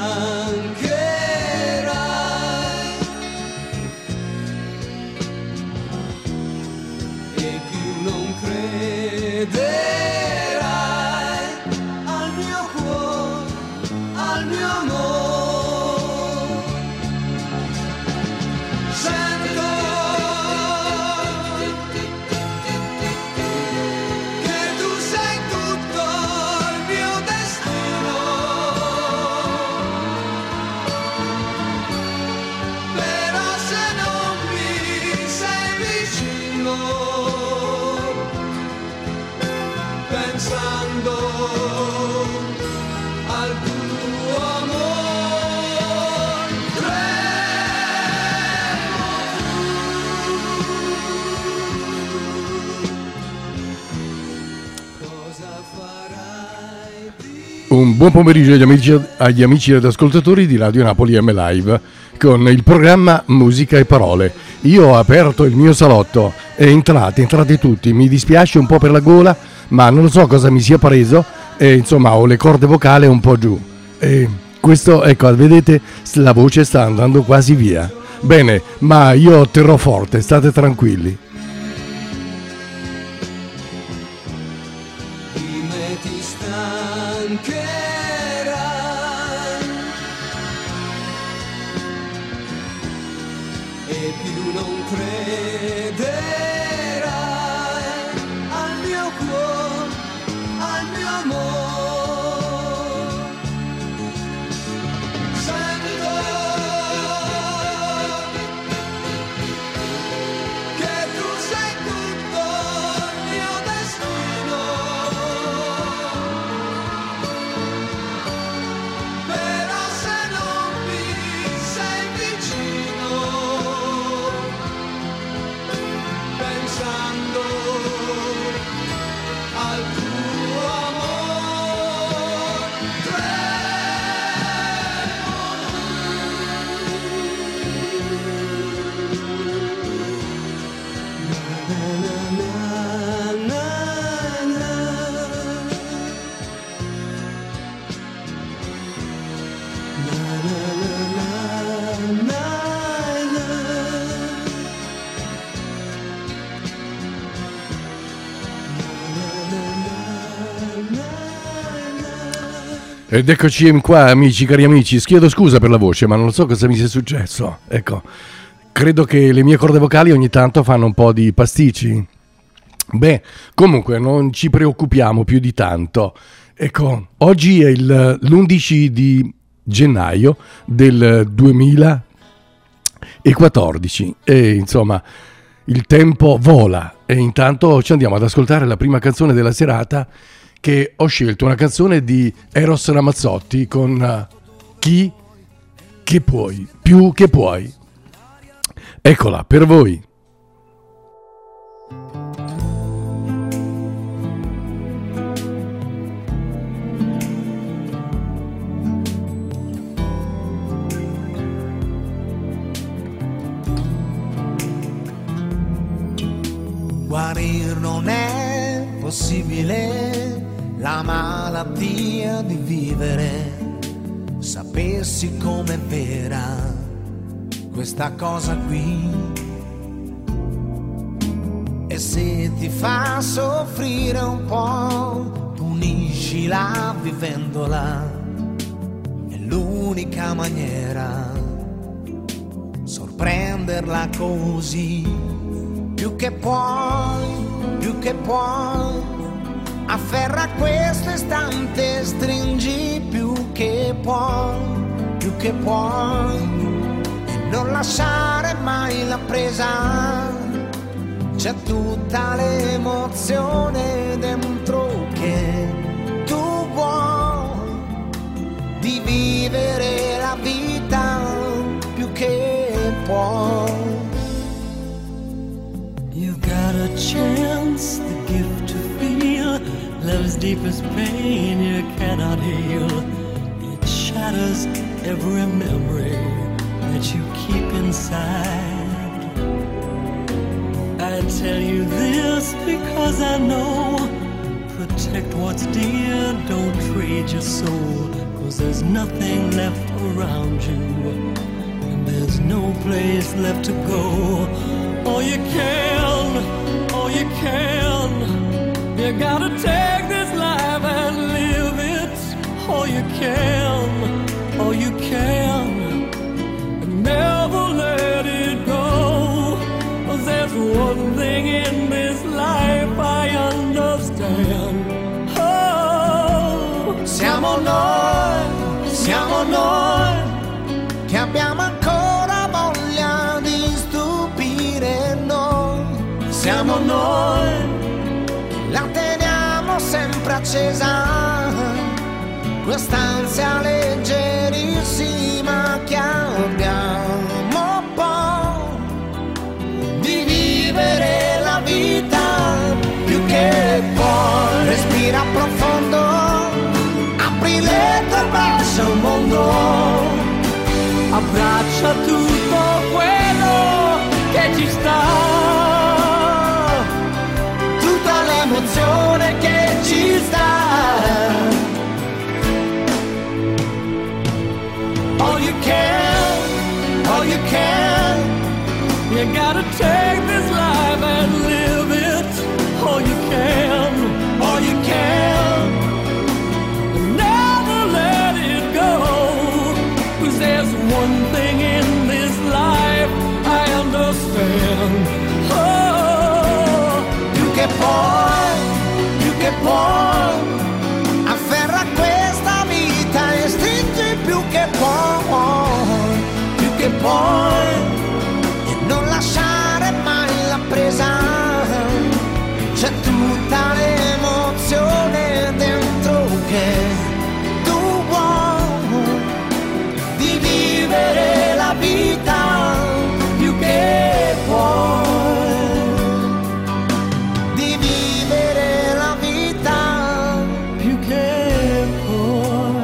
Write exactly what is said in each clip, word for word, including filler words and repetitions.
e più non crederai al mio cuore, al mio amore. Sento che tu sei tutto il mio destino, però se non mi sei vicino, pensando al tuo amore, cosa farai di... Un buon pomeriggio agli amici, agli amici ed ascoltatori di Radio Napoli M Live con il programma Musica e Parole. Io ho aperto il mio salotto e entrate, entrate tutti. Mi dispiace un po' per la gola, ma non lo so cosa mi sia preso e insomma ho le corde vocali un po' giù. E questo, ecco, vedete, la voce sta andando quasi via. Bene, ma io terrò forte, state tranquilli. Di me ti stancherai e più non crederai al mio cuore, al mio amore. Sento che tu sei tutto il mio destino, però se non mi sei vicino, pensando al tuo amore, Ed eccoci qua, amici, cari amici. Chiedo scusa per la voce, ma non so cosa mi sia successo. Ecco, credo che le mie corde vocali ogni tanto fanno un po' di pasticci. Beh, comunque non ci preoccupiamo più di tanto. Ecco, oggi è il, l'undici di gennaio del duemilaquattordici e insomma il tempo vola e intanto ci andiamo ad ascoltare la prima canzone della serata, che ho scelto una canzone di Eros Ramazzotti con uh, Chi che puoi, più che puoi. Eccola per voi. Guarir non è possibile la malattia di vivere. Sapessi com'è vera questa cosa qui, e se ti fa soffrire un po', puniscila vivendola. È l'unica maniera, sorprenderla così. Più che puoi, più che puoi, afferra questo istante, stringi più che puoi, più che puoi, e non lasciare mai la presa. C'è tutta l'emozione dentro che tu vuoi, di vivere la vita più che puoi. You've got a chance, the gift to feel love's deepest pain you cannot heal. It shatters every memory that you keep inside. I tell you this because I know, protect what's dear, don't trade your soul, 'cause there's nothing left around you, and there's no place left to go. Oh, you can, oh, you can, you gotta take this life and live it. Oh, you can, oh, you can, and never let it go. 'Cause there's one thing in this life I understand. Oh, siamo noi, siamo noi, che abbiamo ancora voglia di stupire noi. Siamo noi, la teniamo sempre accesa, quest'ansia leggerissima che abbiamo poi di vivere la vita più che puoi. Respira profondo, apri le tue braccia al mondo, abbraccia tutto quello che ci sta, tutta l'emozione che ci sta. All you can, all you can, you gotta take this life and live it. All you can, all you can, never let it go. 'Cause there's one thing in this life I understand. Oh, più che puoi, più che puoi, afferra questa vita e stringi più che puoi, più che puoi, e non lasciare mai la presa. C'è tutta l'emozione dentro che tu vuoi, di vivere la vita più che puoi, di vivere la vita più che puoi.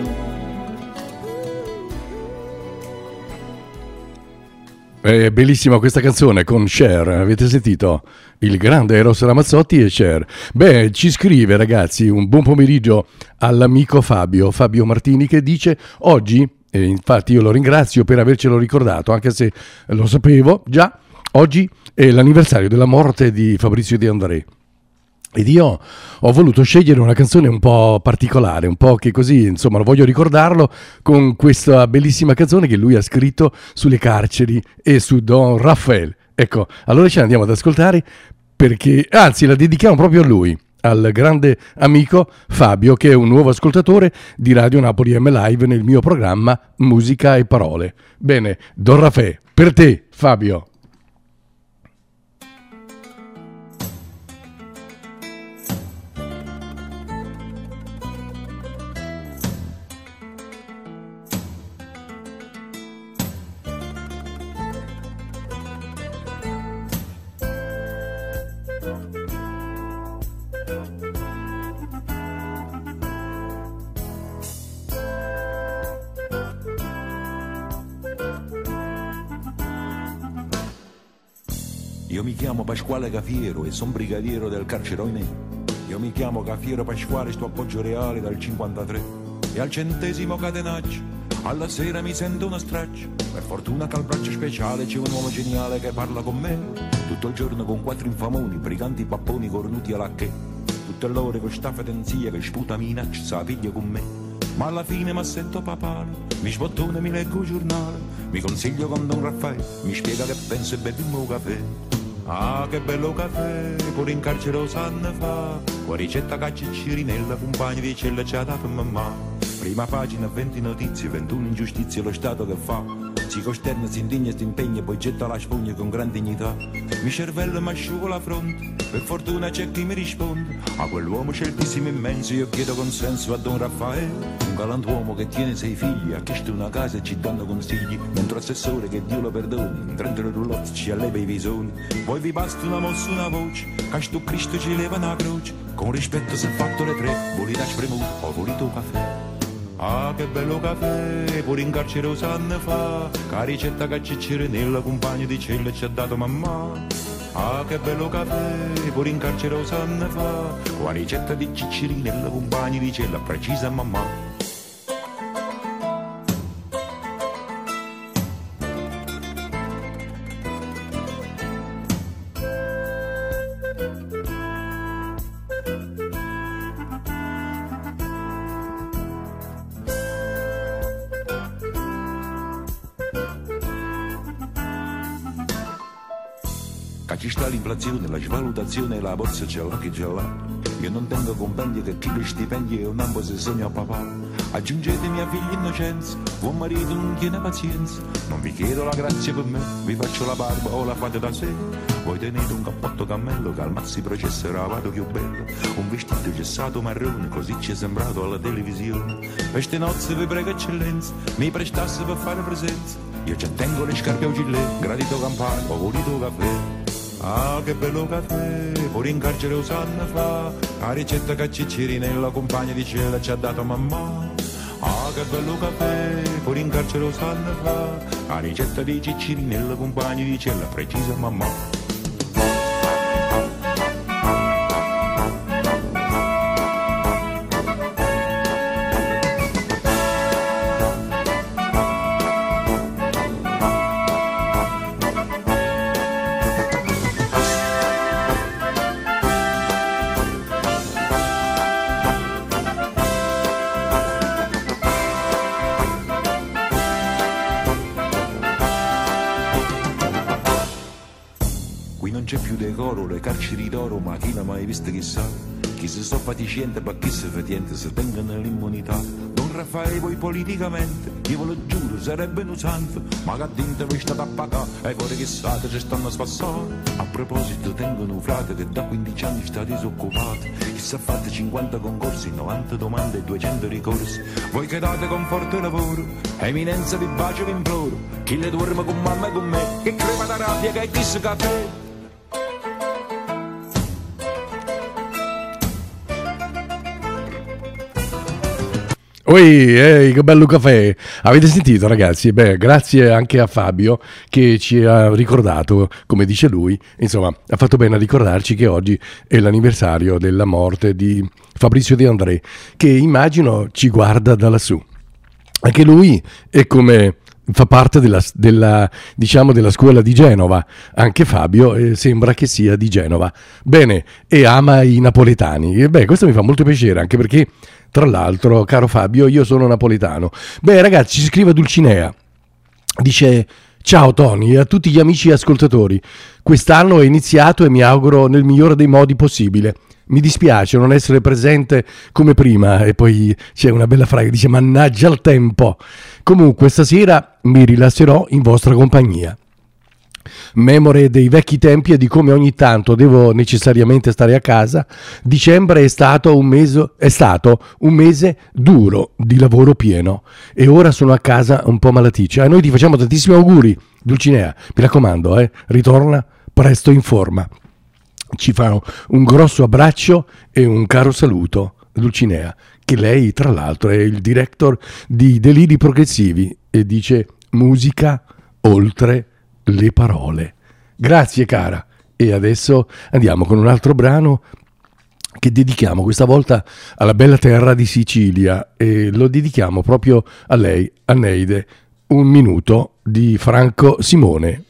È bellissima questa canzone con Cher, avete sentito? Il grande Eros Ramazzotti e Cher. Beh, ci scrive, ragazzi, un buon pomeriggio all'amico Fabio, Fabio Martini, che dice oggi, e infatti io lo ringrazio per avercelo ricordato, anche se lo sapevo già, oggi è l'anniversario della morte di Fabrizio De André. Ed io ho voluto scegliere una canzone un po' particolare, un po' che così, insomma, voglio ricordarlo con questa bellissima canzone che lui ha scritto sulle carceri e su Don Rafael. Ecco, allora ce la andiamo ad ascoltare perché, anzi, la dedichiamo proprio a lui, al grande amico Fabio, che è un nuovo ascoltatore di Radio Napoli M Live nel mio programma Musica e Parole. Bene, Don Rafael, per te, Fabio. Io mi chiamo Pasquale Cafiero e son brigadiero del carcere Oinè. Io mi chiamo Cafiero Pasquale, sto appoggio reale dal cinquantatré. E al centesimo catenaccio, alla sera mi sento una straccia. Per fortuna che al braccio speciale c'è un uomo geniale che parla con me. Tutto il giorno con quattro infamoni, briganti papponi cornuti alla che. Tutte l'ore con sta fedenzia che sputa minaccia, sa piglia con me. Ma alla fine mi sento papale, mi sbottone, mi leggo il giornale, mi consiglio con Don Raffaele, mi spiega che penso e beviamo un caffè. Ah, che bello caffè, pure in carcere lo sanno fa, con ricetta caccirinella, compagni di cella ci ha dato mamma. Prima pagina, venti notizie, ventuno ingiustizie, lo Stato che fa. Si costerna, si indigna, si impegna, poi getta la spugna con gran dignità. Mi cervello mi asciugo la fronte, per fortuna c'è chi mi risponde. A quell'uomo sceltissimo immenso io chiedo consenso a Don Raffaele. Un galantuomo che tiene sei figli, ha chiesto una casa e ci danno consigli. Mentre assessore, che Dio lo perdoni, in trenta roulotte ci alleva i visoni. Poi vi basta una mossa, una voce, che sto Cristo ci leva una croce. Con rispetto se fatto le tre, volete spremuto o volete un caffè. Ah, che bello caffè, pure in carcere lo sanno fa, che ricetta che c'è nella compagna di cella ci ha dato mamma. Ah, che bello caffè, pure in carcere lo sanno fa, con ricetta di ciccirini nella compagna di cella precisa mamma. ci sta l'inflazione, la svalutazione e la borsa ce l'ha che ce l'ha. Io non tengo compendi che chi le stipendi e un ambo se sogno a papà. Aggiungetemi a figli innocenza, buon marito non tiene pazienza. Non vi chiedo la grazia per me, vi faccio la barba o la fate da sé. Voi tenete un cappotto cammello che al mazzi processerà vado più bello. Un vestito gessato marrone, così ci è sembrato alla televisione. Queste nozze vi prego eccellenza, mi prestasse per fare presenza. Io già tengo le scarpe a gilet, gradito campano, ho voluto caffè. Ah, che bello caffè, pure in carcere un anno fa. La ricetta che Ciccirinella, compagna di cella, ci ha dato mamma. Ah, che bello caffè, pure in carcere un anno fa. La ricetta di Ciccirinella, compagna di cella, precisa mamma. Le carceri d'oro, ma chi l'ha mai visto chissà? Chi si sto fatiscente, ma chi si fetiente, se tengono l'immunità. Don Raffaele voi politicamente, io ve lo giuro, sarebbe un santo, ma che dinte voi state a pagare, e fuori chissà che ci stanno a spassare. A proposito, tengono un frate che da quindici anni sta disoccupato, chissà fate cinquanta concorsi, novanta domande e duecento ricorsi. Voi che date con forte lavoro, eminenza vi bacio vi imploro, chi le dorme con mamma e con me, che crema da rabbia che è chissà caffè. Oi, ehi, che bello caffè! Avete sentito, ragazzi? Beh, grazie anche a Fabio che ci ha ricordato, come dice lui, insomma, ha fatto bene a ricordarci che oggi è l'anniversario della morte di Fabrizio De André, che immagino ci guarda da lassù. Anche lui è come fa parte della, della, diciamo, della scuola di Genova, anche Fabio eh, sembra che sia di Genova. Bene, e ama i napoletani. E beh, questo mi fa molto piacere, anche perché tra l'altro, caro Fabio, io sono napoletano. Beh, ragazzi, ci scrive Dulcinea. Dice: ciao Tony e a tutti gli amici ascoltatori. Quest'anno è iniziato e mi auguro nel migliore dei modi possibile. Mi dispiace non essere presente come prima. E poi c'è una bella frase che dice: mannaggia il tempo. Comunque stasera mi rilasserò in vostra compagnia. Memore dei vecchi tempi e di come ogni tanto devo necessariamente stare a casa. Dicembre è stato un mese, è stato un mese duro di lavoro pieno e ora sono a casa un po' malaticcia. E noi ti facciamo tantissimi auguri, Dulcinea. Mi raccomando, eh, ritorna presto in forma. Ci fa un grosso abbraccio e un caro saluto, Dulcinea, che lei tra l'altro è il director di Deliri Progressivi e dice musica oltre le parole. Grazie cara. E adesso andiamo con un altro brano che dedichiamo questa volta alla bella terra di Sicilia e lo dedichiamo proprio a lei, a Neide. Un minuto di Franco Simone.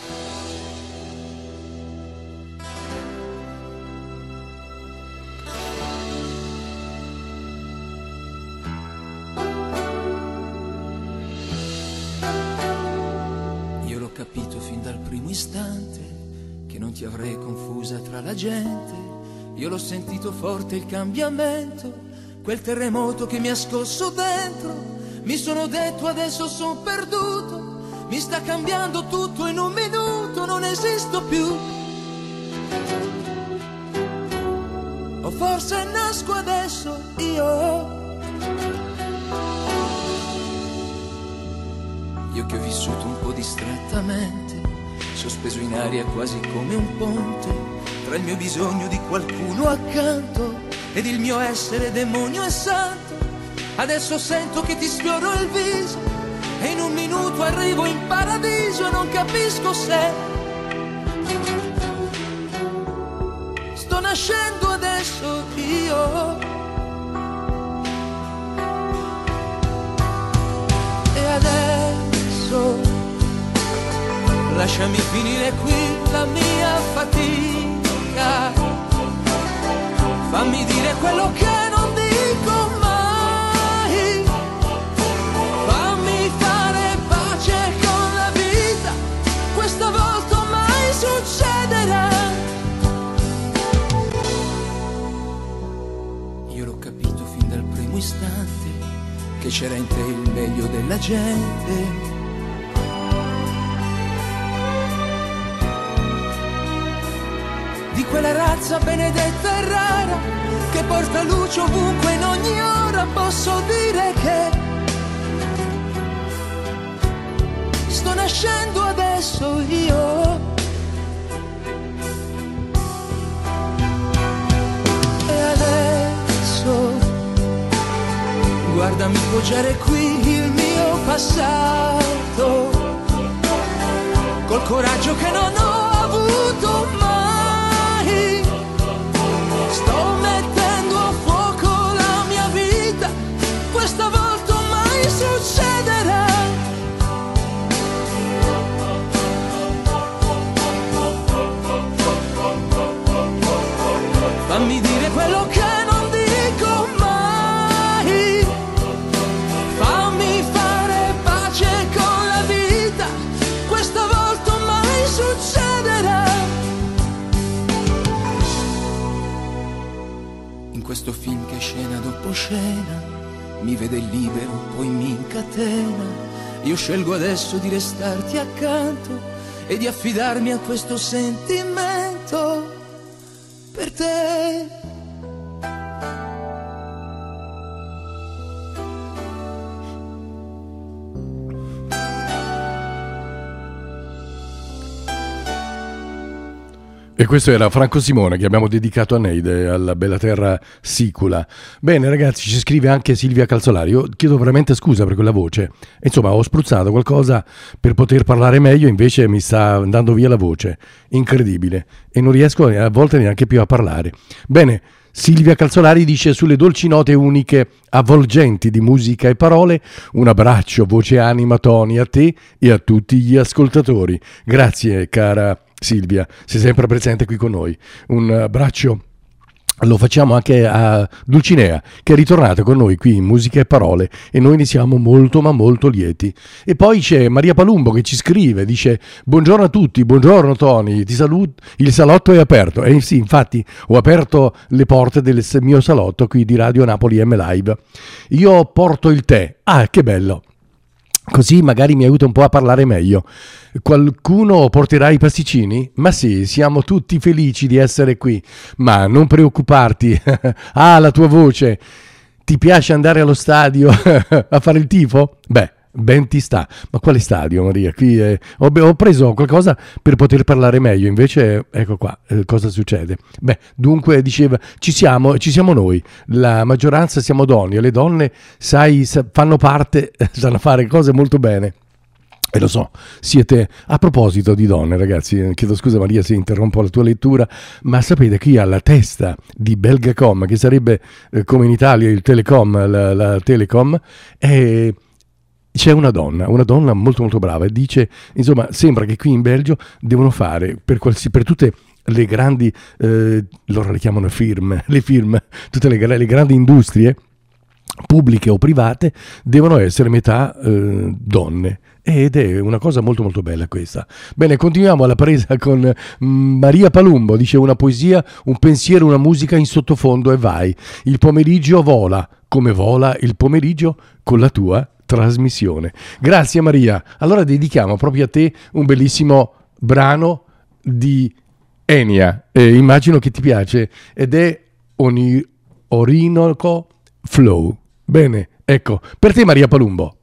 Ti avrei confusa tra la gente, io l'ho sentito forte il cambiamento, quel terremoto che mi ha scosso dentro, mi sono detto adesso son perduto, mi sta cambiando tutto in un minuto, non esisto più, o forse nasco adesso io, io che ho vissuto un po' distrattamente, sospeso in aria quasi come un ponte, tra il mio bisogno di qualcuno accanto ed il mio essere demonio e santo. Adesso sento che ti sfioro il viso e in un minuto arrivo in paradiso e non capisco se sto nascendo adesso io. E adesso lasciami finire qui la mia fatica, fammi dire quello che non dico mai, fammi fare pace con la vita, questa volta mai succederà, c'era in te il meglio della gente. Di quella razza benedetta e rara che porta luce ovunque in ogni ora, posso dire che sto nascendo adesso io. E adesso guardami poggiare qui il mio passato, col coraggio che non ho avuto mai. Sto mettendo a fuoco la mia vita, questa volta mai succederà. Fammi dire quello che non dico mai, fammi fare pace con la vita, questa volta mai succederà. In questo film che scena dopo scena mi vede libero, poi mi incatena. Io scelgo adesso di restarti accanto e di affidarmi a questo sentimento per te. E questo era Franco Simone che abbiamo dedicato a Neide, alla bella terra sicula. Bene ragazzi, ci scrive anche Silvia Calzolari. Io chiedo veramente scusa per quella voce. Insomma, ho spruzzato qualcosa per poter parlare meglio, invece mi sta andando via la voce. Incredibile. E non riesco a volte neanche più a parlare. Bene, Silvia Calzolari dice: sulle dolci note uniche, avvolgenti di musica e parole, un abbraccio, voce, anima, Tony, a te e a tutti gli ascoltatori. Grazie cara Silvia, sei sempre presente qui con noi. Un abbraccio lo facciamo anche a Dulcinea, che è ritornata con noi qui in Musica e Parole, e noi ne siamo molto ma molto lieti. E poi c'è Maria Palumbo che ci scrive, dice: buongiorno a tutti, buongiorno Tony, ti saluto, il salotto è aperto. E sì, infatti ho aperto le porte del mio salotto qui di Radio Napoli M Live. Io porto il tè. Ah, che bello! Così magari mi aiuta un po' a parlare meglio. Qualcuno porterà i pasticcini? Ma sì, siamo tutti felici di essere qui. Ma non preoccuparti. Ah, la tua voce. Ti piace andare allo stadio a fare il tifo? Beh, ben ti sta. Ma quale stadio, Maria? Qui è... ho, ho preso qualcosa per poter parlare meglio, invece ecco qua eh, cosa succede. Beh, dunque diceva, ci siamo, ci siamo noi, la maggioranza siamo donne, e le donne sai fanno parte, sanno fare cose molto bene. E lo so, siete, a proposito di donne ragazzi, chiedo scusa Maria se interrompo la tua lettura, ma sapete chi alla testa di Belgacom, che sarebbe eh, come in Italia il Telecom, la, la Telecom, è... c'è una donna, una donna molto molto brava, e dice, insomma, sembra che qui in Belgio devono fare per, qualsi, per tutte le grandi, eh, loro le chiamano firme, le firme, tutte le, le grandi industrie pubbliche o private devono essere metà eh, donne, ed è una cosa molto molto bella questa. Bene, continuiamo alla presa con Maria Palumbo, dice: una poesia, un pensiero, una musica in sottofondo e vai. Il pomeriggio vola come vola il pomeriggio con la tua trasmissione. Grazie Maria. Allora dedichiamo proprio a te un bellissimo brano di Enya, eh, immagino che ti piace, ed è Oni- Orinoco Flow. Bene, ecco, per te Maria Palumbo.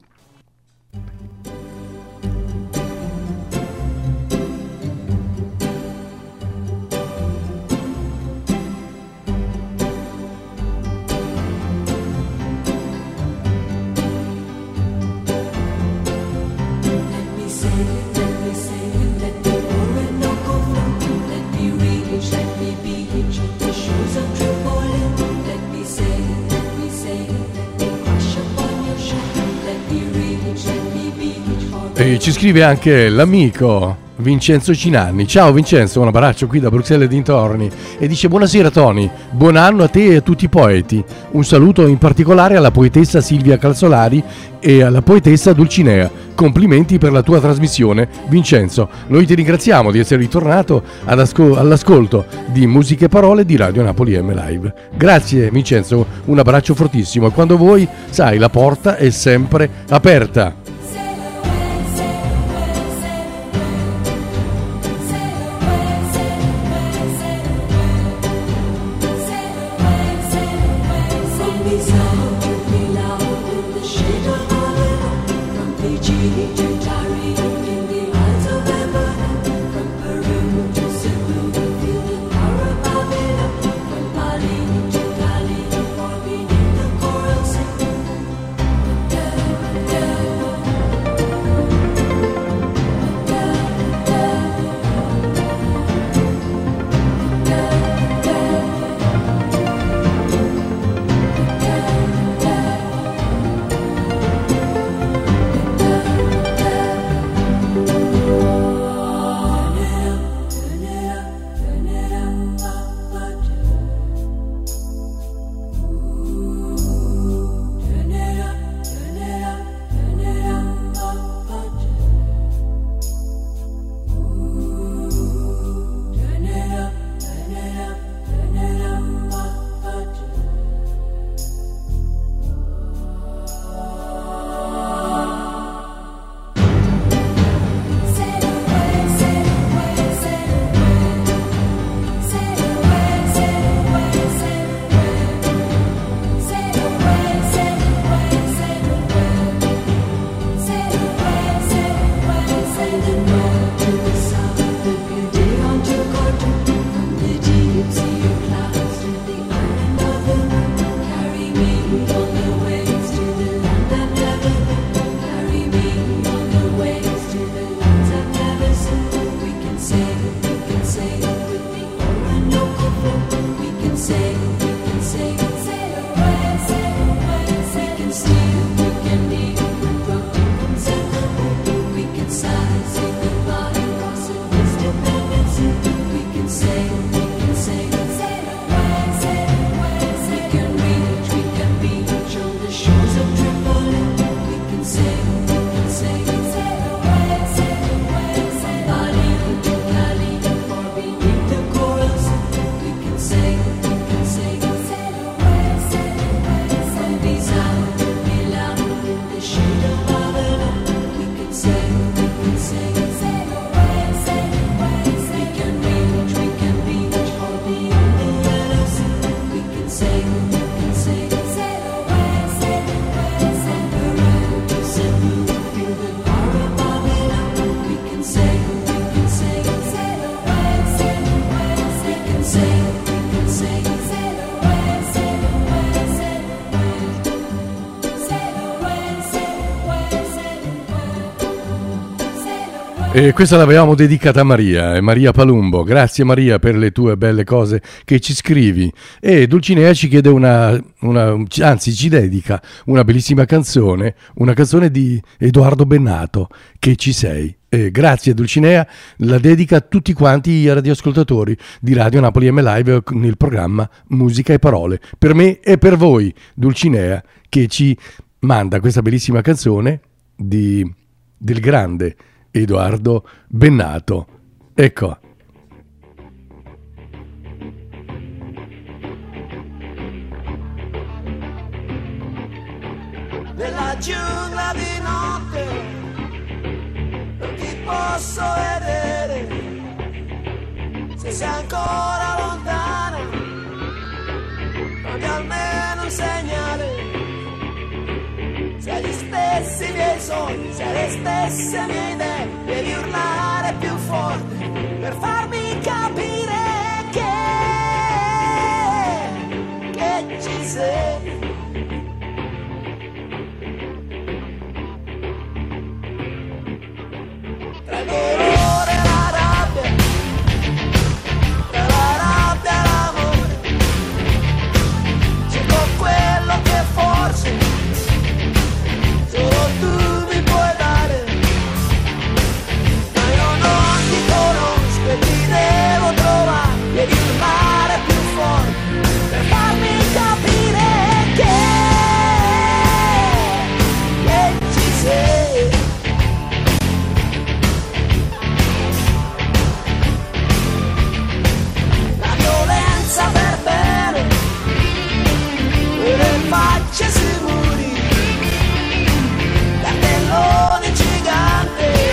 E ci scrive anche l'amico Vincenzo Cinanni. Ciao Vincenzo, un abbraccio qui da Bruxelles e dintorni, e dice: buonasera Tony, buon anno a te e a tutti i poeti. Un saluto in particolare alla poetessa Silvia Calzolari e alla poetessa Dulcinea. complimenti per la tua trasmissione, Vincenzo. Noi ti ringraziamo di essere ritornato ad asco- all'ascolto di Musiche e Parole di Radio Napoli M Live. Grazie Vincenzo, un abbraccio fortissimo e quando vuoi, sai, la porta è sempre aperta. E questa l'avevamo dedicata a Maria, eh, Maria Palumbo. Grazie Maria per le tue belle cose che ci scrivi. E Dulcinea ci chiede una, una anzi ci dedica una bellissima canzone, una canzone di Edoardo Bennato, Che ci sei. Eh, grazie Dulcinea, la dedica a tutti quanti i radioascoltatori di Radio Napoli M Live nel programma Musica e Parole. Per me e per voi, Dulcinea, che ci manda questa bellissima canzone di, del grande Edoardo Bennato. Ecco. Nella giungla di notte non ti posso vedere, se sei ancora lontana fammi almeno un segnale. Sei gli stessi miei sogni, sei le stesse mie idee, devi urlare più forte per farmi capire che, che ci sei. Tra il dolore e la rabbia, tra la rabbia e l'amore, cerco quello che forse solo tu mi puoi dare, ma io non ti conosco e ti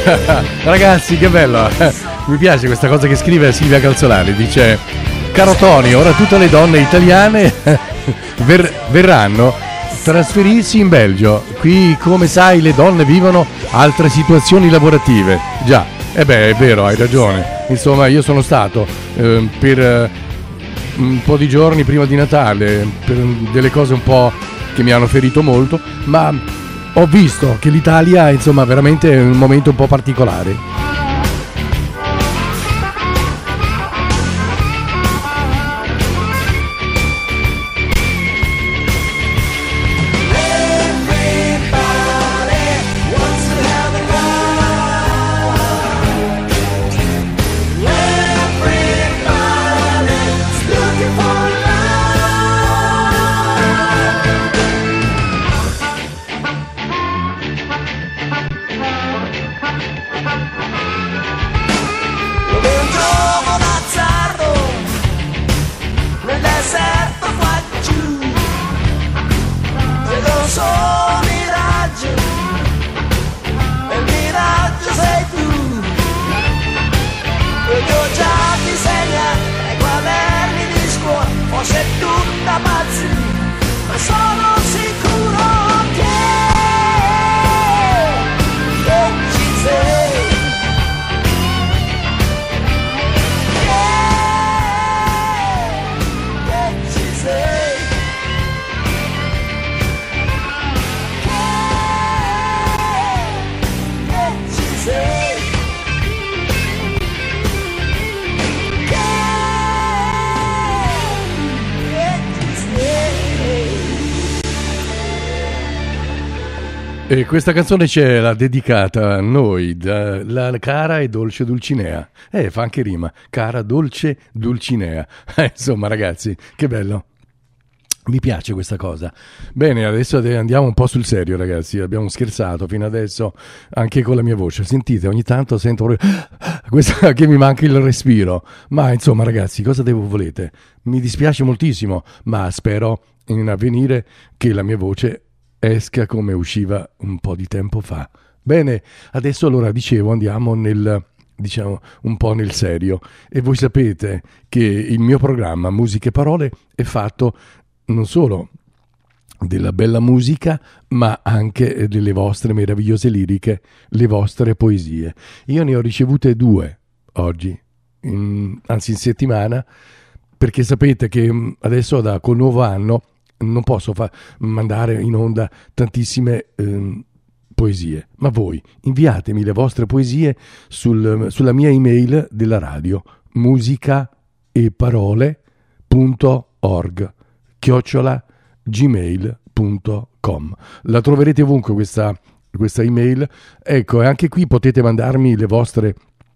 Ragazzi, che bello. Mi piace questa cosa che scrive Silvia Calzolari. Dice: caro Tony, ora tutte le donne italiane ver- verranno trasferirsi in Belgio. Qui, come sai, le donne vivono altre situazioni lavorative. Già, e eh beh, è vero, hai ragione. Insomma, io sono stato eh, per eh, un po' di giorni prima di Natale per delle cose un po' che mi hanno ferito molto, ma ho visto che l'Italia, insomma, veramente è un momento un po' particolare. E questa canzone ce l'ha dedicata a noi, da, la cara e dolce Dulcinea. Eh, fa anche rima, cara, dolce, Dulcinea. Eh, insomma, ragazzi, che bello. Mi piace questa cosa. Bene, adesso andiamo un po' sul serio, ragazzi. Abbiamo scherzato fino adesso anche con la mia voce. Sentite, ogni tanto sento questa che mi manca il respiro. Ma insomma, ragazzi, cosa devo volete? Mi dispiace moltissimo, ma spero in avvenire che la mia voce esca come usciva un po' di tempo fa. Bene, adesso allora dicevo andiamo nel, diciamo, un po' nel serio, e voi sapete che il mio programma Musiche e Parole è fatto non solo della bella musica, ma anche delle vostre meravigliose liriche, le vostre poesie. Io ne ho ricevute due oggi, in, anzi in settimana, perché sapete che adesso da col nuovo anno non posso fa- mandare in onda tantissime eh, poesie, ma voi inviatemi le vostre poesie sul, sulla mia email della radio, musica e parole punto org chiocciola gmail punto com. La troverete ovunque questa, questa email. Ecco, e anche qui potete mandarmi le vostre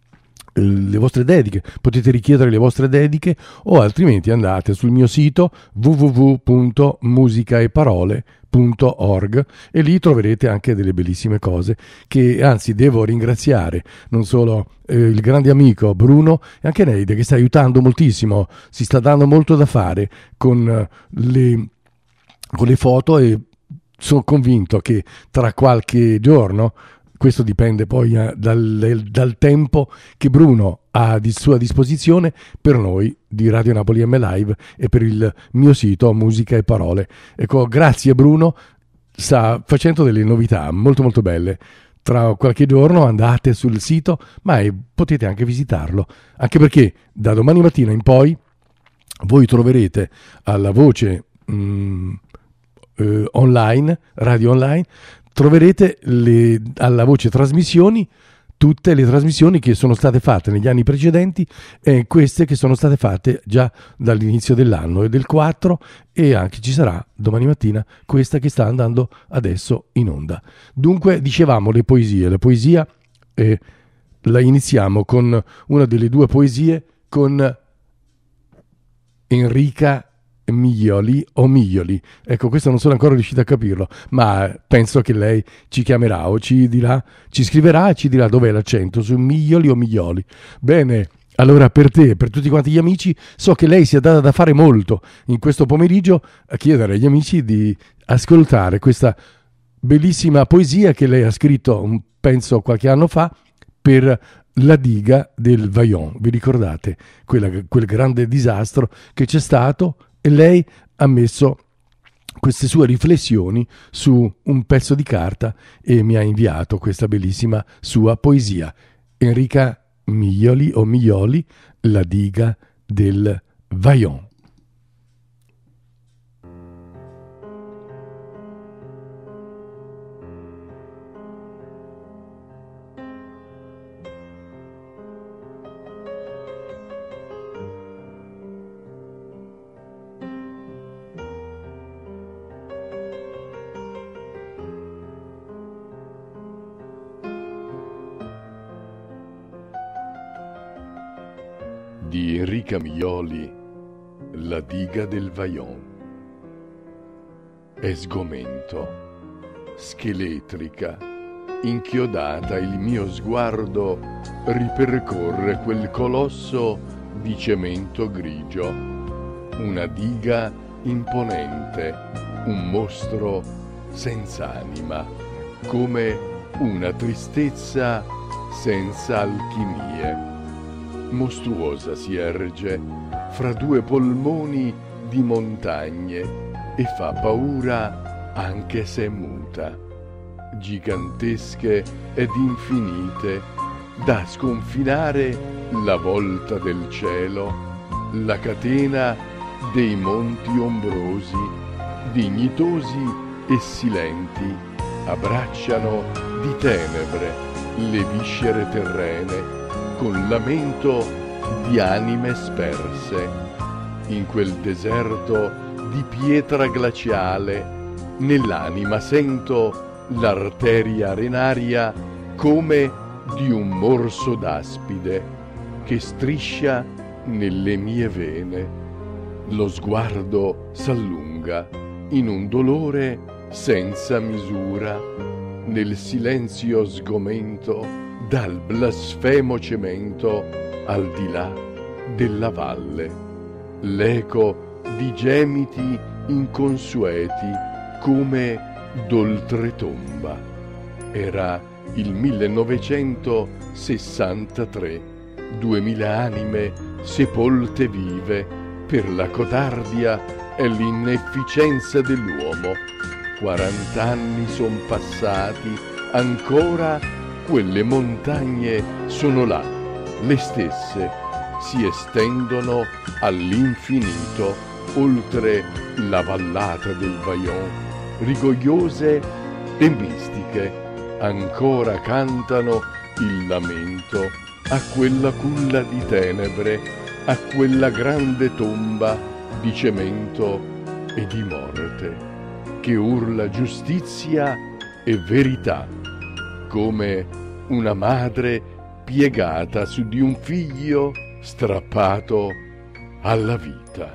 le vostre dediche, potete richiedere le vostre dediche, o altrimenti andate sul mio sito w w w punto musica e parole punto org e lì troverete anche delle bellissime cose, che anzi devo ringraziare non solo eh, il grande amico Bruno e anche Neide, che sta aiutando moltissimo, si sta dando molto da fare con eh, le, con le foto, e sono convinto che tra qualche giorno, questo dipende poi eh, dal, dal tempo che Bruno ha di sua disposizione per noi di Radio Napoli M Live e per il mio sito Musica e Parole. Ecco, grazie Bruno, sta facendo delle novità molto molto belle. Tra qualche giorno andate sul sito, ma eh, potete anche visitarlo, anche perché da domani mattina in poi voi troverete alla voce mh, eh, online, radio online, troverete le, alla voce trasmissioni tutte le trasmissioni che sono state fatte negli anni precedenti, e queste che sono state fatte già dall'inizio dell'anno e del quattro, e anche ci sarà domani mattina questa che sta andando adesso in onda. Dunque, dicevamo le poesie, la poesia eh, la iniziamo con una delle due poesie, con Enrica Miglioli o Miglioli. Ecco, questo non sono ancora riuscito a capirlo, ma penso che lei ci chiamerà o ci dirà, ci scriverà e ci dirà dov'è l'accento, su Miglioli o Miglioli. Bene, allora per te, per tutti quanti gli amici, so che lei si è data da fare molto in questo pomeriggio a chiedere agli amici di ascoltare questa bellissima poesia che lei ha scritto, penso qualche anno fa, per la diga del Vaillant. Vi ricordate quella, quel grande disastro che c'è stato? E lei ha messo queste sue riflessioni su un pezzo di carta e mi ha inviato questa bellissima sua poesia. Enrica Miglioli o Miglioli, la diga del Vaillant. Di Enrica Miglioli, la diga del Vaillant. È sgomento, scheletrica, inchiodata, il mio sguardo ripercorre quel colosso di cemento grigio, una diga imponente, un mostro senza anima, come una tristezza senza alchimie. Mostruosa si erge fra due polmoni di montagne e fa paura anche se muta. Gigantesche ed infinite, da sconfinare la volta del cielo, la catena dei monti ombrosi, dignitosi e silenti, abbracciano di tenebre le viscere terrene, con lamento di anime sperse. In quel deserto di pietra glaciale, nell'anima sento l'arteria renaria come di un morso d'aspide che striscia nelle mie vene. Lo sguardo s'allunga in un dolore senza misura, nel silenzio sgomento dal blasfemo cemento al di là della valle, l'eco di gemiti inconsueti come d'oltretomba. Era il millenovecentosessantatré, duemila anime sepolte vive per la codardia e l'inefficienza dell'uomo. Quarant'anni son passati, ancora quelle montagne sono là, le stesse, si estendono all'infinito, oltre la vallata del Vaillant, rigogliose e mistiche, ancora cantano il lamento a quella culla di tenebre, a quella grande tomba di cemento e di morte, che urla giustizia e verità, come una madre piegata su di un figlio strappato alla vita.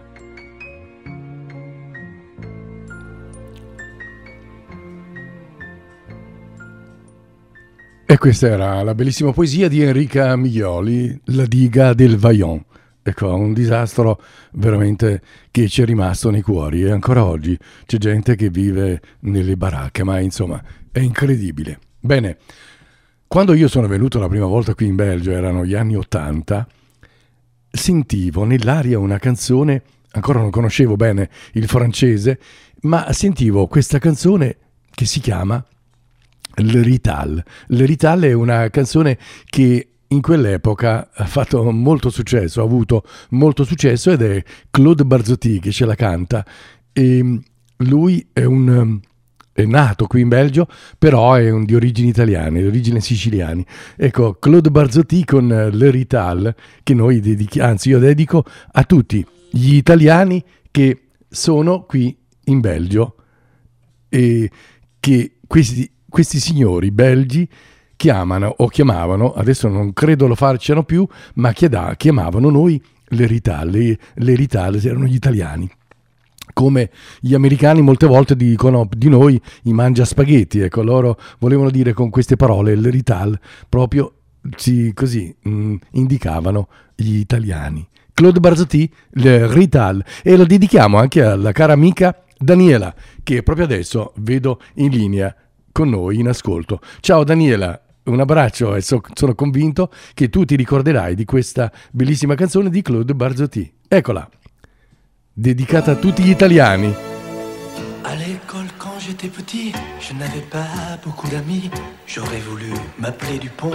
E questa era la bellissima poesia di Enrica Miglioli, la diga del Vaillant. Ecco, un disastro veramente che ci è rimasto nei cuori e ancora oggi c'è gente che vive nelle baracche, ma insomma è incredibile. Bene, quando io sono venuto la prima volta qui in Belgio, erano gli anni ottanta, sentivo nell'aria una canzone, ancora non conoscevo bene il francese, ma sentivo questa canzone che si chiama Le Rital. Le Rital è una canzone che in quell'epoca ha fatto molto successo, ha avuto molto successo, ed è Claude Barzotti che ce la canta. E lui è un... è nato qui in Belgio, però è un, di origini italiane, di origini siciliane. Ecco, Claude Barzotti con Le Rital, che noi dedichiamo, anzi io dedico a tutti gli italiani che sono qui in Belgio e che questi, questi signori belgi chiamano o chiamavano, adesso non credo lo facciano più, ma chiamavano noi Le Rital. Le, le Rital erano gli italiani. Come gli americani molte volte dicono di noi i mangia spaghetti, ecco, loro volevano dire con queste parole Le Rital, proprio sì, così mh, indicavano gli italiani. Claude Barzotti, Le Rital, e lo dedichiamo anche alla cara amica Daniela, che proprio adesso vedo in linea con noi in ascolto. Ciao Daniela, un abbraccio e so, sono convinto che tu ti ricorderai di questa bellissima canzone di Claude Barzotti. Eccola, dedicata a tutti gli italiani. À l'école, quand j'étais petit, je n'avais pas beaucoup d'amis. J'aurais voulu m'appeler Dupont.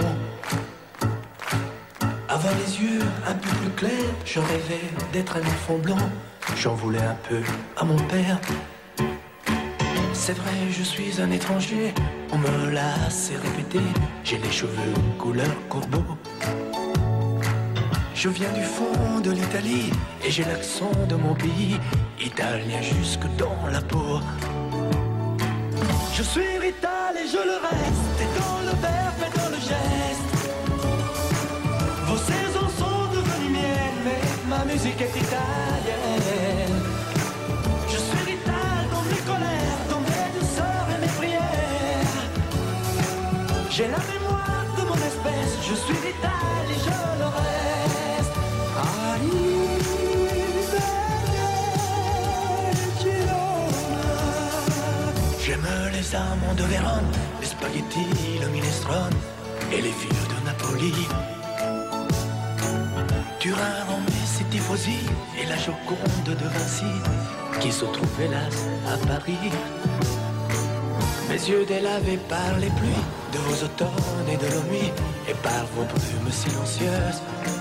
Avoir les yeux un peu plus clairs, je rêvais d'être un enfant blanc. J'en voulais un peu à mon père. C'est vrai, je suis un étranger, on me l'a assez répété. J'ai les cheveux couleur corbeau. Je viens du fond de l'Italie et j'ai l'accent de mon pays, italien jusque dans la peau. Je suis rital et je le reste, et dans le verbe et dans le geste. Vos saisons sont devenues miennes, mais ma musique est italienne. Je suis rital dans mes colères, dans mes douceurs et mes prières. J'ai la mémoire de mon espèce, je suis rital et je le reste. J'aime les amants de Vérone, les spaghettis, le minestrone et les filles de Napoli. Turin, Rome et ses tifosi et la Joconde de Vinci qui se trouve hélas à Paris. Mes yeux délavés par les pluies de vos automnes et de nos nuits et par vos brumes silencieuses.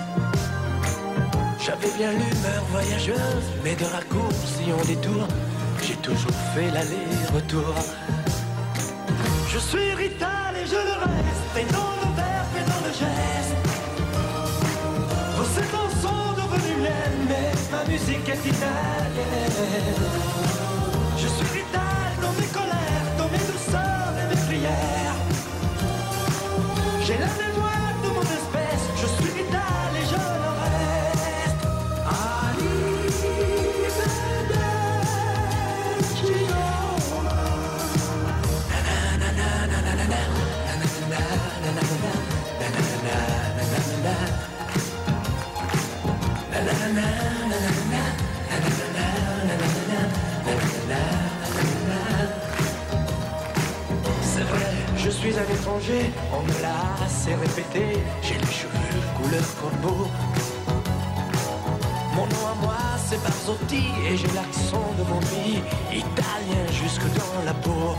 J'avais bien l'humeur voyageuse, mais de raccourcis en détour, j'ai toujours fait l'aller-retour. Je suis rital et je le reste, et dans le verbe et dans le geste. Vos saisons sont devenues miennes, mais ma musique est italienne. Je suis rital dans mes colères, dans mes douceurs et mes prières. J'ai la mémoire de mon espèce, je suis rital et je le reste. C'est vrai, je suis un étranger, on me l'a assez répété. J'ai les cheveux couleur corbeau. Mon nom à moi c'est Barzotti et j'ai l'accent de mon pays, italien jusque dans la peau.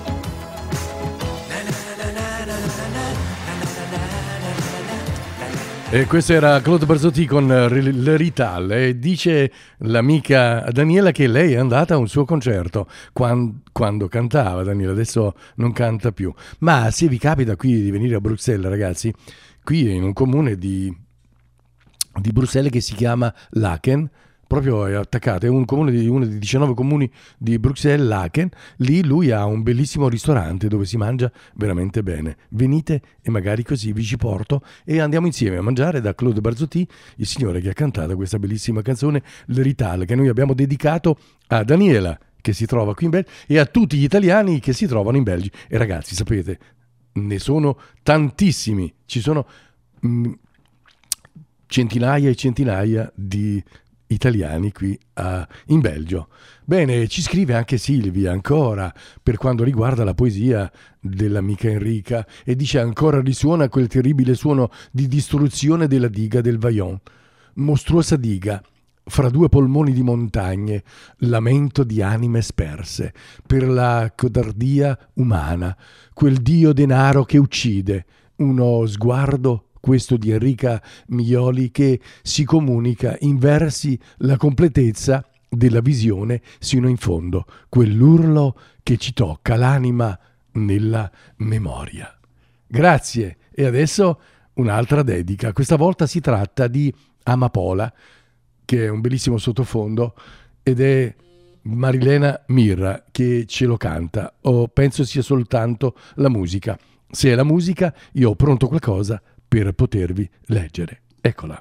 E questo era Claude Barzotti con Le Rital, e dice l'amica Daniela che lei è andata a un suo concerto quando, quando cantava. Daniela adesso non canta più, ma se vi capita qui di venire a Bruxelles, ragazzi, qui è in un comune di, di Bruxelles che si chiama Laken, proprio è attaccato, è un comune di uno dei diciannove comuni di Bruxelles, Laken. Lì lui ha un bellissimo ristorante dove si mangia veramente bene. Venite e magari così vi ci porto e andiamo insieme a mangiare da Claude Barzotti, il signore che ha cantato questa bellissima canzone Le Rital, che noi abbiamo dedicato a Daniela che si trova qui in Belgio e a tutti gli italiani che si trovano in Belgio. E ragazzi, sapete, ne sono tantissimi, ci sono mh, centinaia e centinaia di italiani qui a, in Belgio. Bene, ci scrive anche Silvia ancora per quanto riguarda la poesia dell'amica Enrica e dice: ancora risuona quel terribile suono di distruzione della diga del Vaillon, mostruosa diga fra due polmoni di montagne, lamento di anime sperse per la codardia umana, quel dio denaro che uccide, uno sguardo, questo di Enrica Miglioli, che si comunica in versi la completezza della visione sino in fondo, quell'urlo che ci tocca l'anima nella memoria. Grazie. E adesso un'altra dedica, questa volta si tratta di Amapola, che è un bellissimo sottofondo, ed è Marilena Mirra che ce lo canta, o penso sia soltanto la musica. Se è la musica, io ho pronto qualcosa per potervi leggere. Eccola.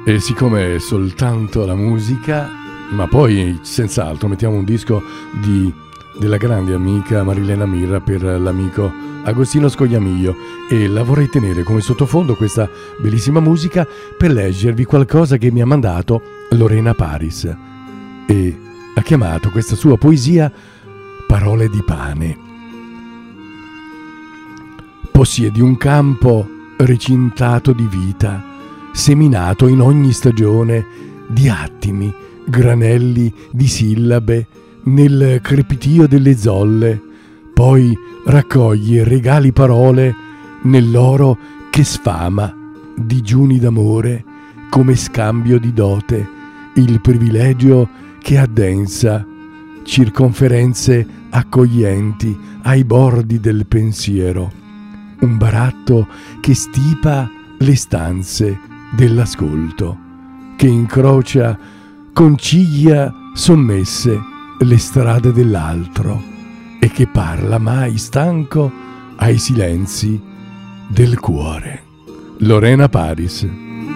E siccome è soltanto la musica, ma poi senz'altro mettiamo un disco di, della grande amica Marilena Mirra per l'amico Agostino Scogliamiglio, e la vorrei tenere come sottofondo questa bellissima musica per leggervi qualcosa che mi ha mandato Lorena Paris, e ha chiamato questa sua poesia Parole di pane. Possiedi un campo recintato di vita, seminato in ogni stagione di attimi, granelli di sillabe nel crepitio delle zolle, poi raccogli e regali parole nell'oro che sfama, digiuni d'amore come scambio di dote, il privilegio che addensa, circonferenze accoglienti ai bordi del pensiero, un baratto che stipa le stanze dell'ascolto, che incrocia con ciglia sommesse le strade dell'altro e che parla mai stanco ai silenzi del cuore. Lorena Paris.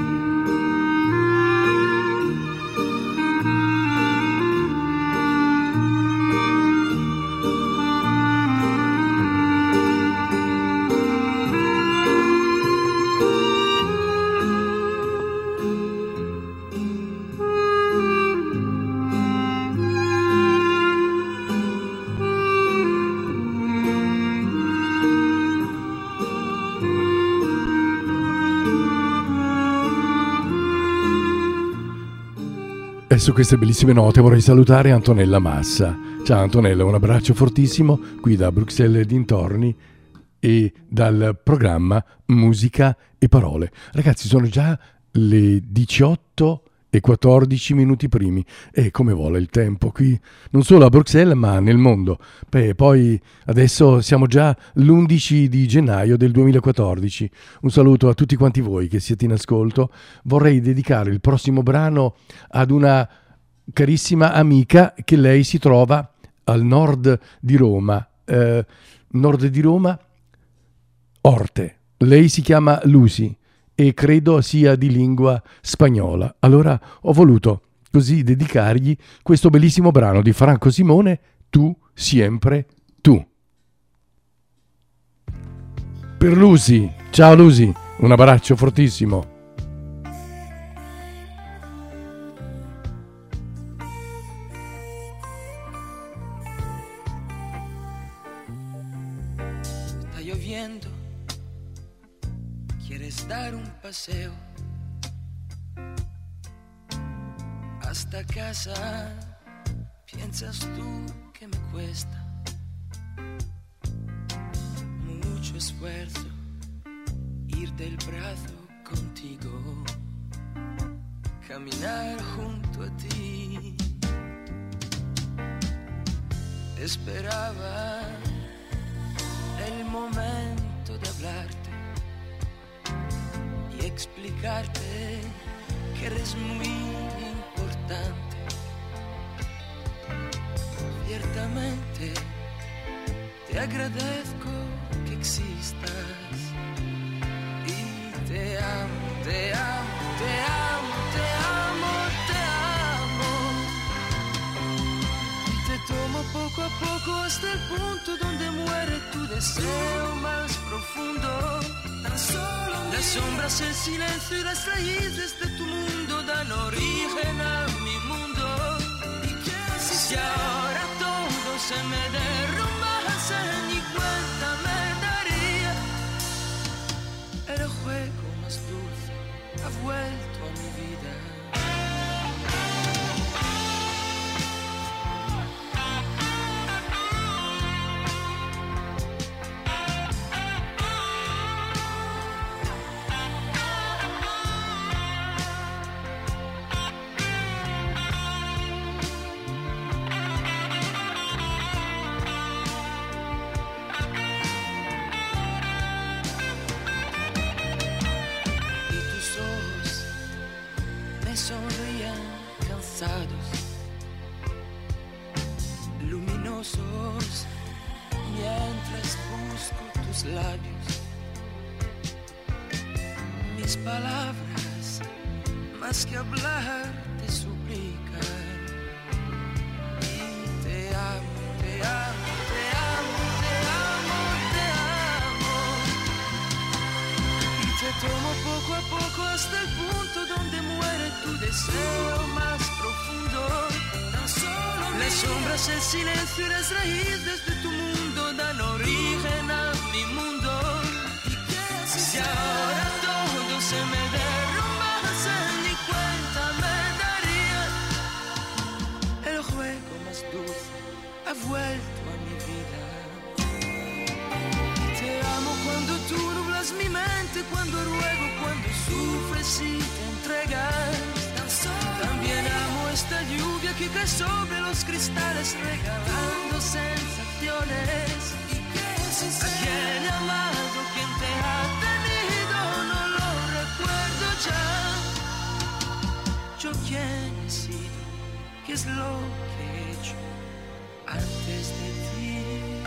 E su queste bellissime note vorrei salutare Antonella Massa. Ciao Antonella, un abbraccio fortissimo qui da Bruxelles e dintorni e dal programma Musica e Parole. Ragazzi, sono già le diciotto e quattordici minuti primi, e come vuole il tempo qui, non solo a Bruxelles ma nel mondo. Beh, poi adesso siamo già l'undici di gennaio del duemilaquattordici. Un saluto a tutti quanti voi che siete in ascolto. Vorrei dedicare il prossimo brano ad una carissima amica che lei si trova al nord di Roma, eh, nord di Roma, Orte. Lei si chiama Lucy e credo sia di lingua spagnola. Allora ho voluto così dedicargli questo bellissimo brano di Franco Simone, Tu, sempre tu. Per Lucy, ciao Lucy, un abbraccio fortissimo. Sta lloviendo, quieres dar un paseo hasta casa, piensas tú que me cuesta mucho esfuerzo ir del brazo contigo, caminar junto a ti. Esperaba el momento de hablarte y explicarte que eres muy importante. Ciertamente te agradezco que existas y te amo, te amo, te amo, te amo, te amo. Y te tomo poco a poco hasta el punto donde muere tu deseo más profundo. Tan solo las sombras, el silencio y las raíces de tu mundo dan origen a mi mundo. Y que si ahora todo se me derrumbase, ni cuenta me daría. El juego más dulce ha vuelto a mi vida. Sonrían cansados, luminosos, mientras busco tus labios. Mis palabras más que hablar te suplica. Y te amo, te amo, te amo, te amo, te amo. Y te tomo poco a poco hasta el punto donde muere tu deseo más profundo. Tan solo las sombras, el silencio y las raíces de tu mundo dan origen a mi mundo. Si ahora todo se me derrumbase, ni cuenta me daría. El juego más dulce ha vuelto a mi vida. Te amo cuando tú nublas mi mente, cuando ruego, cuando sufres y te entregas. También amo esta lluvia que cae sobre los cristales, regalando sensaciones. ¿A quién he amado? ¿Quién te ha tenido? No lo recuerdo ya. Yo quién he sido, qué es lo que he hecho antes de ti.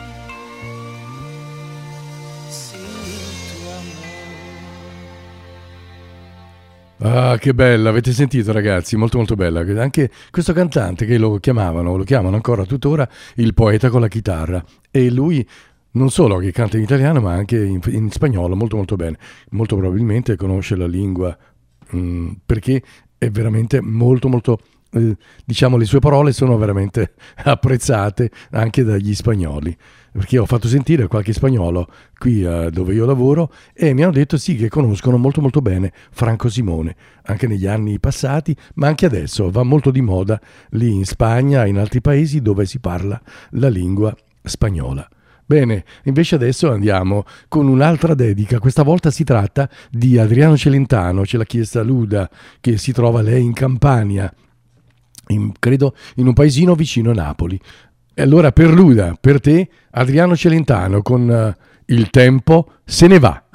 Sin tu amor. Ah, che bella, avete sentito ragazzi, molto molto bella. Anche questo cantante che lo chiamavano, lo chiamano ancora tuttora il poeta con la chitarra, e lui non solo che canta in italiano ma anche in, in spagnolo molto molto bene, molto probabilmente conosce la lingua mh, perché è veramente molto molto eh, diciamo le sue parole sono veramente apprezzate anche dagli spagnoli, perché ho fatto sentire qualche spagnolo qui eh, dove io lavoro e mi hanno detto sì che conoscono molto molto bene Franco Simone, anche negli anni passati ma anche adesso va molto di moda lì in Spagna e in altri paesi dove si parla la lingua spagnola. Bene, invece adesso andiamo con un'altra dedica, questa volta si tratta di Adriano Celentano, ce l'ha chiesta Luda, che si trova lei in Campania, in, credo in un paesino vicino a Napoli. E allora per Luda, per te, Adriano Celentano con uh, Il tempo se ne va.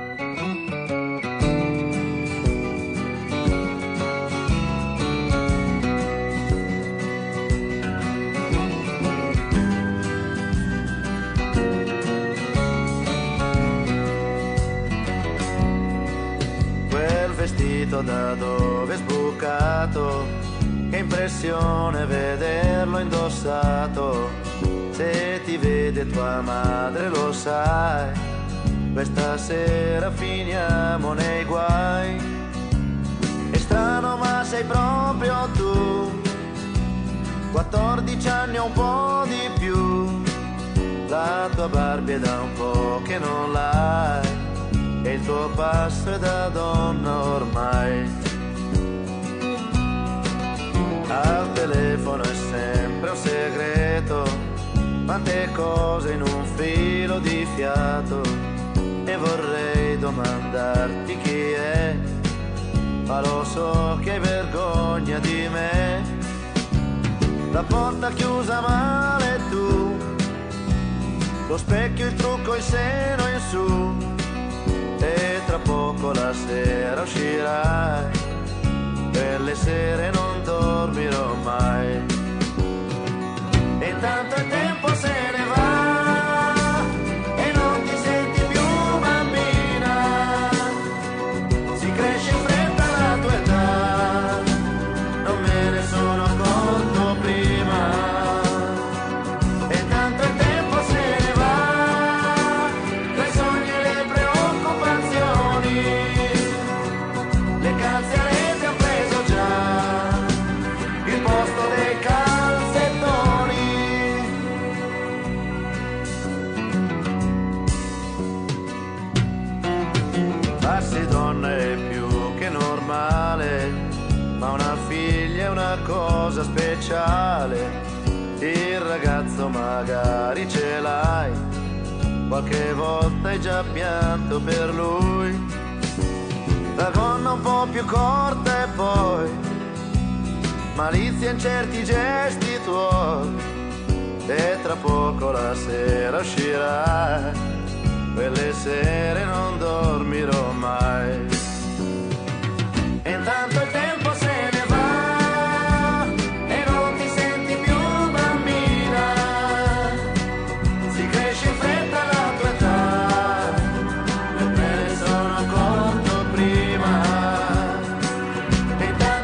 Da dove è sbucato, che impressione vederlo indossato. Se ti vede tua madre lo sai, questa sera finiamo nei guai. È strano ma sei proprio tu, quattordici anni o un po' di più. La tua Barbie è da un po' che non l'hai, e il tuo passo è da donna ormai. Al telefono è sempre un segreto, quante cose in un filo di fiato. E vorrei domandarti chi è, ma lo so che hai vergogna di me. La porta chiusa male tu, lo specchio, il trucco, il seno in su. E tra poco la sera uscirai, per le sere non dormirò mai. E intanto il tempo se ne va e non ti senti più bambina. Si cresce in fretta la tua età, non me ne sono accorto prima. E intanto il tempo se ne va, tra i sogni e le preoccupazioni, le calze a rete han preso già il posto dei calzettoni. Farsi donna è più che normale, ma una figlia è una cosa speciale. Il ragazzo magari ce l'hai, qualche volta hai già pianto per lui. La gonna un po' più corta e poi malizia in certi gesti tuoi. E tra poco la sera uscirai, quelle sere non dormirò mai. E intanto il tempo se ne va e non ti senti più bambina. Si cresce in fretta la tua età, me ne sono accorto prima. E intanto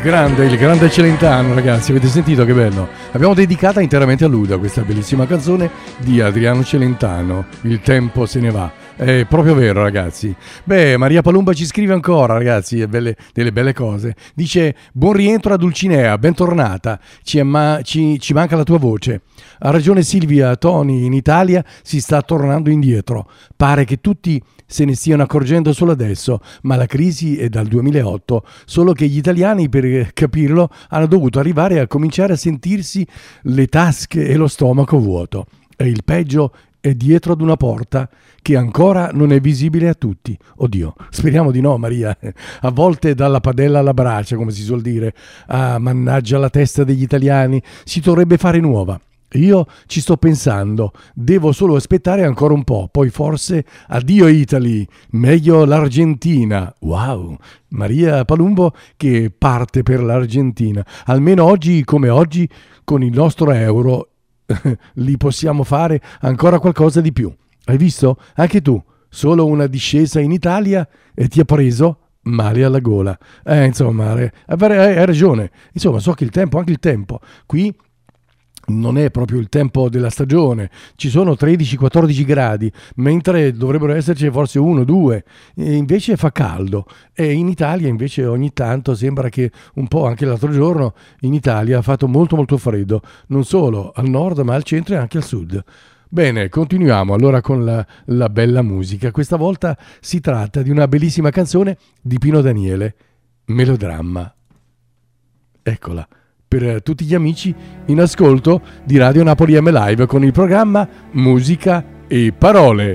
grande, il grande Celentano, ragazzi, avete sentito che bello? Abbiamo dedicata interamente a lui da questa bellissima canzone di Adriano Celentano, Il tempo se ne va. È proprio vero, ragazzi. Beh, Maria Palumba ci scrive ancora, ragazzi, belle, delle belle cose. Dice: buon rientro a Dulcinea, bentornata, ci, amma- ci, ci manca la tua voce. Ha ragione Silvia, Tony, in Italia si sta tornando indietro. Pare che tutti se ne stiano accorgendo solo adesso, ma la crisi è dal duemilaotto, solo che gli italiani, per capirlo, hanno dovuto arrivare a cominciare a sentirsi le tasche e lo stomaco vuoto. E il peggio è dietro ad una porta che ancora non è visibile a tutti. Oddio, speriamo di no, Maria. A volte dalla padella alla brace, come si suol dire. Ah, mannaggia la testa degli italiani, si dovrebbe fare nuova. Io ci sto pensando, devo solo aspettare ancora un po', poi forse addio Italy, meglio l'Argentina. Wow, Maria Palumbo che parte per l'Argentina. Almeno oggi come oggi con il nostro euro lì possiamo fare ancora qualcosa di più. Hai visto? Anche tu, solo una discesa in Italia e ti ha preso male alla gola. Eh, insomma, hai ragione. Insomma, so che il tempo, anche il tempo, qui non è proprio il tempo della stagione, ci sono tredici quattordici gradi, mentre dovrebbero esserci forse uno due, e invece fa caldo. E in Italia invece ogni tanto sembra che un po', anche l'altro giorno in Italia ha fatto molto molto freddo, non solo al nord ma al centro e anche al sud. Bene, continuiamo allora con la, la bella musica. Questa volta si tratta di una bellissima canzone di Pino Daniele, Melodramma. Eccola, per tutti gli amici in ascolto di Radio Napoli M Live con il programma Musica e Parole.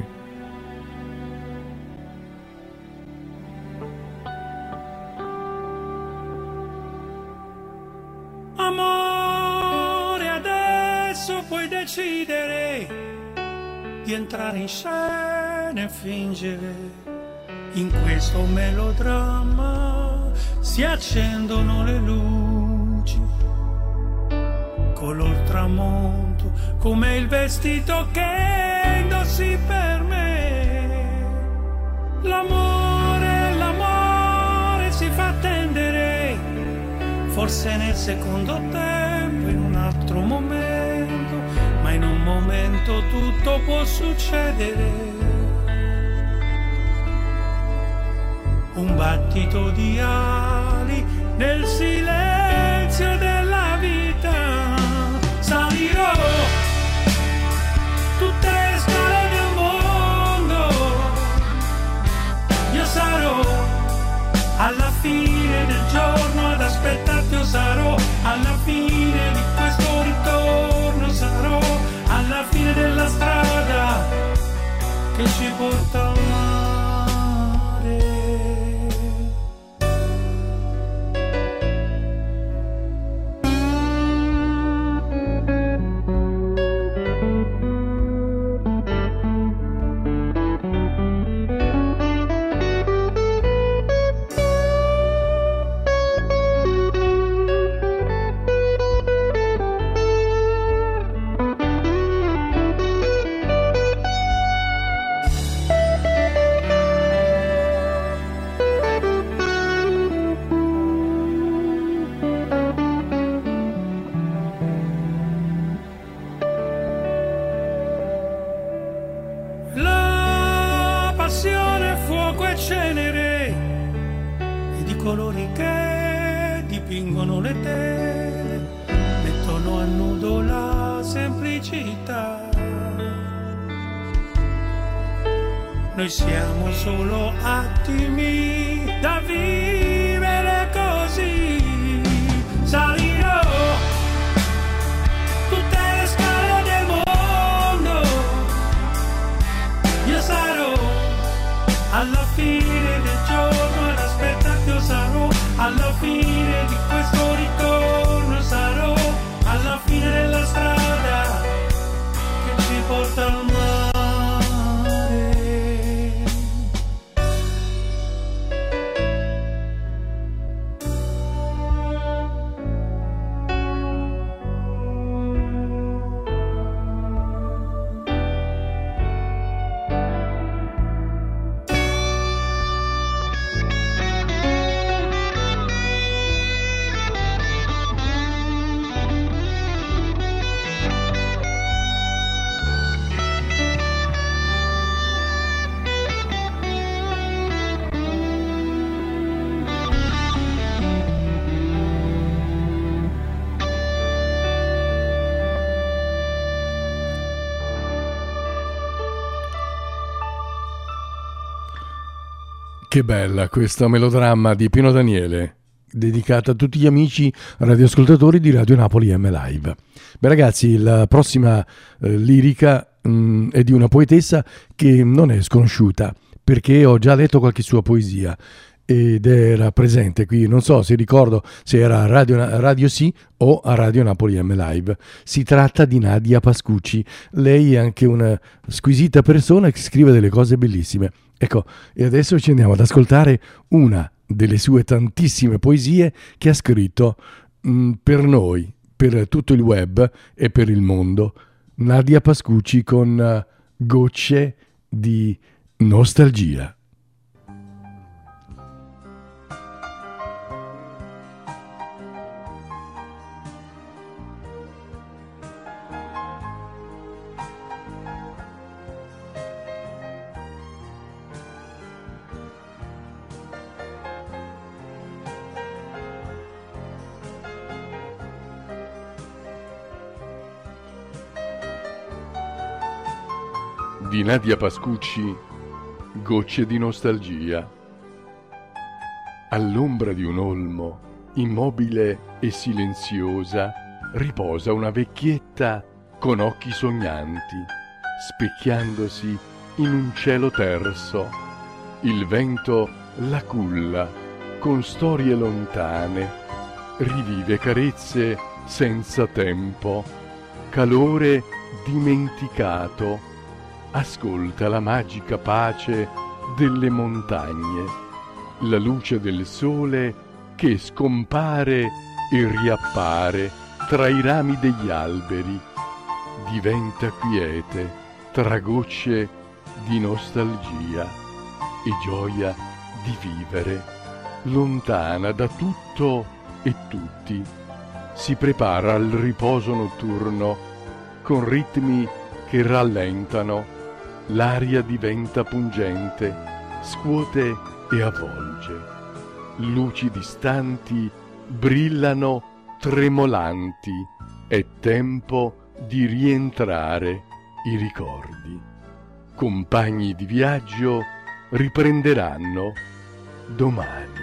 Amore, adesso puoi decidere di entrare in scena e fingere. In questo melodramma si accendono le luci, color tramonto, come il vestito che indossi per me. L'amore, l'amore si fa attendere, forse nel secondo tempo, in un altro momento, ma in un momento tutto può succedere. Un battito di ali nel silenzio della vita. Salirò tutte le scale del mondo, io sarò alla fine del giorno ad aspettarti, io sarò alla fine di questo ritorno, sarò alla fine della strada che ci porta al mare. Noi siamo solo attimi da vivere così. Salirò tutte le scale del mondo, io sarò alla fine del giorno ad aspettarti, io sarò alla fine di questo ritorno, sarò alla fine della strada che ci porta al mare. Che bella questa melodramma di Pino Daniele, dedicata a tutti gli amici radioascoltatori di Radio Napoli M Live. Beh ragazzi, la prossima eh, lirica mh, è di una poetessa che non è sconosciuta, perché ho già letto qualche sua poesia ed era presente qui, non so se ricordo se era a Radio, Radio Sì o a Radio Napoli M Live. Si tratta di Nadia Pascucci, lei è anche una squisita persona che scrive delle cose bellissime. Ecco, e adesso ci andiamo ad ascoltare una delle sue tantissime poesie che ha scritto mh, per noi, per tutto il web e per il mondo. Nadia Pascucci con uh, Gocce di nostalgia. Di Nadia Pascucci, Gocce di nostalgia. All'ombra di un olmo, immobile e silenziosa, riposa una vecchietta con occhi sognanti, specchiandosi in un cielo terso. Il vento la culla con storie lontane, rivive carezze senza tempo, calore dimenticato. Ascolta la magica pace delle montagne, la luce del sole che scompare e riappare tra i rami degli alberi, diventa quiete tra gocce di nostalgia e gioia di vivere, lontana da tutto e tutti. Si prepara al riposo notturno con ritmi che rallentano. L'aria diventa pungente, scuote e avvolge. Luci distanti brillano tremolanti. È tempo di rientrare i ricordi. Compagni di viaggio riprenderanno domani.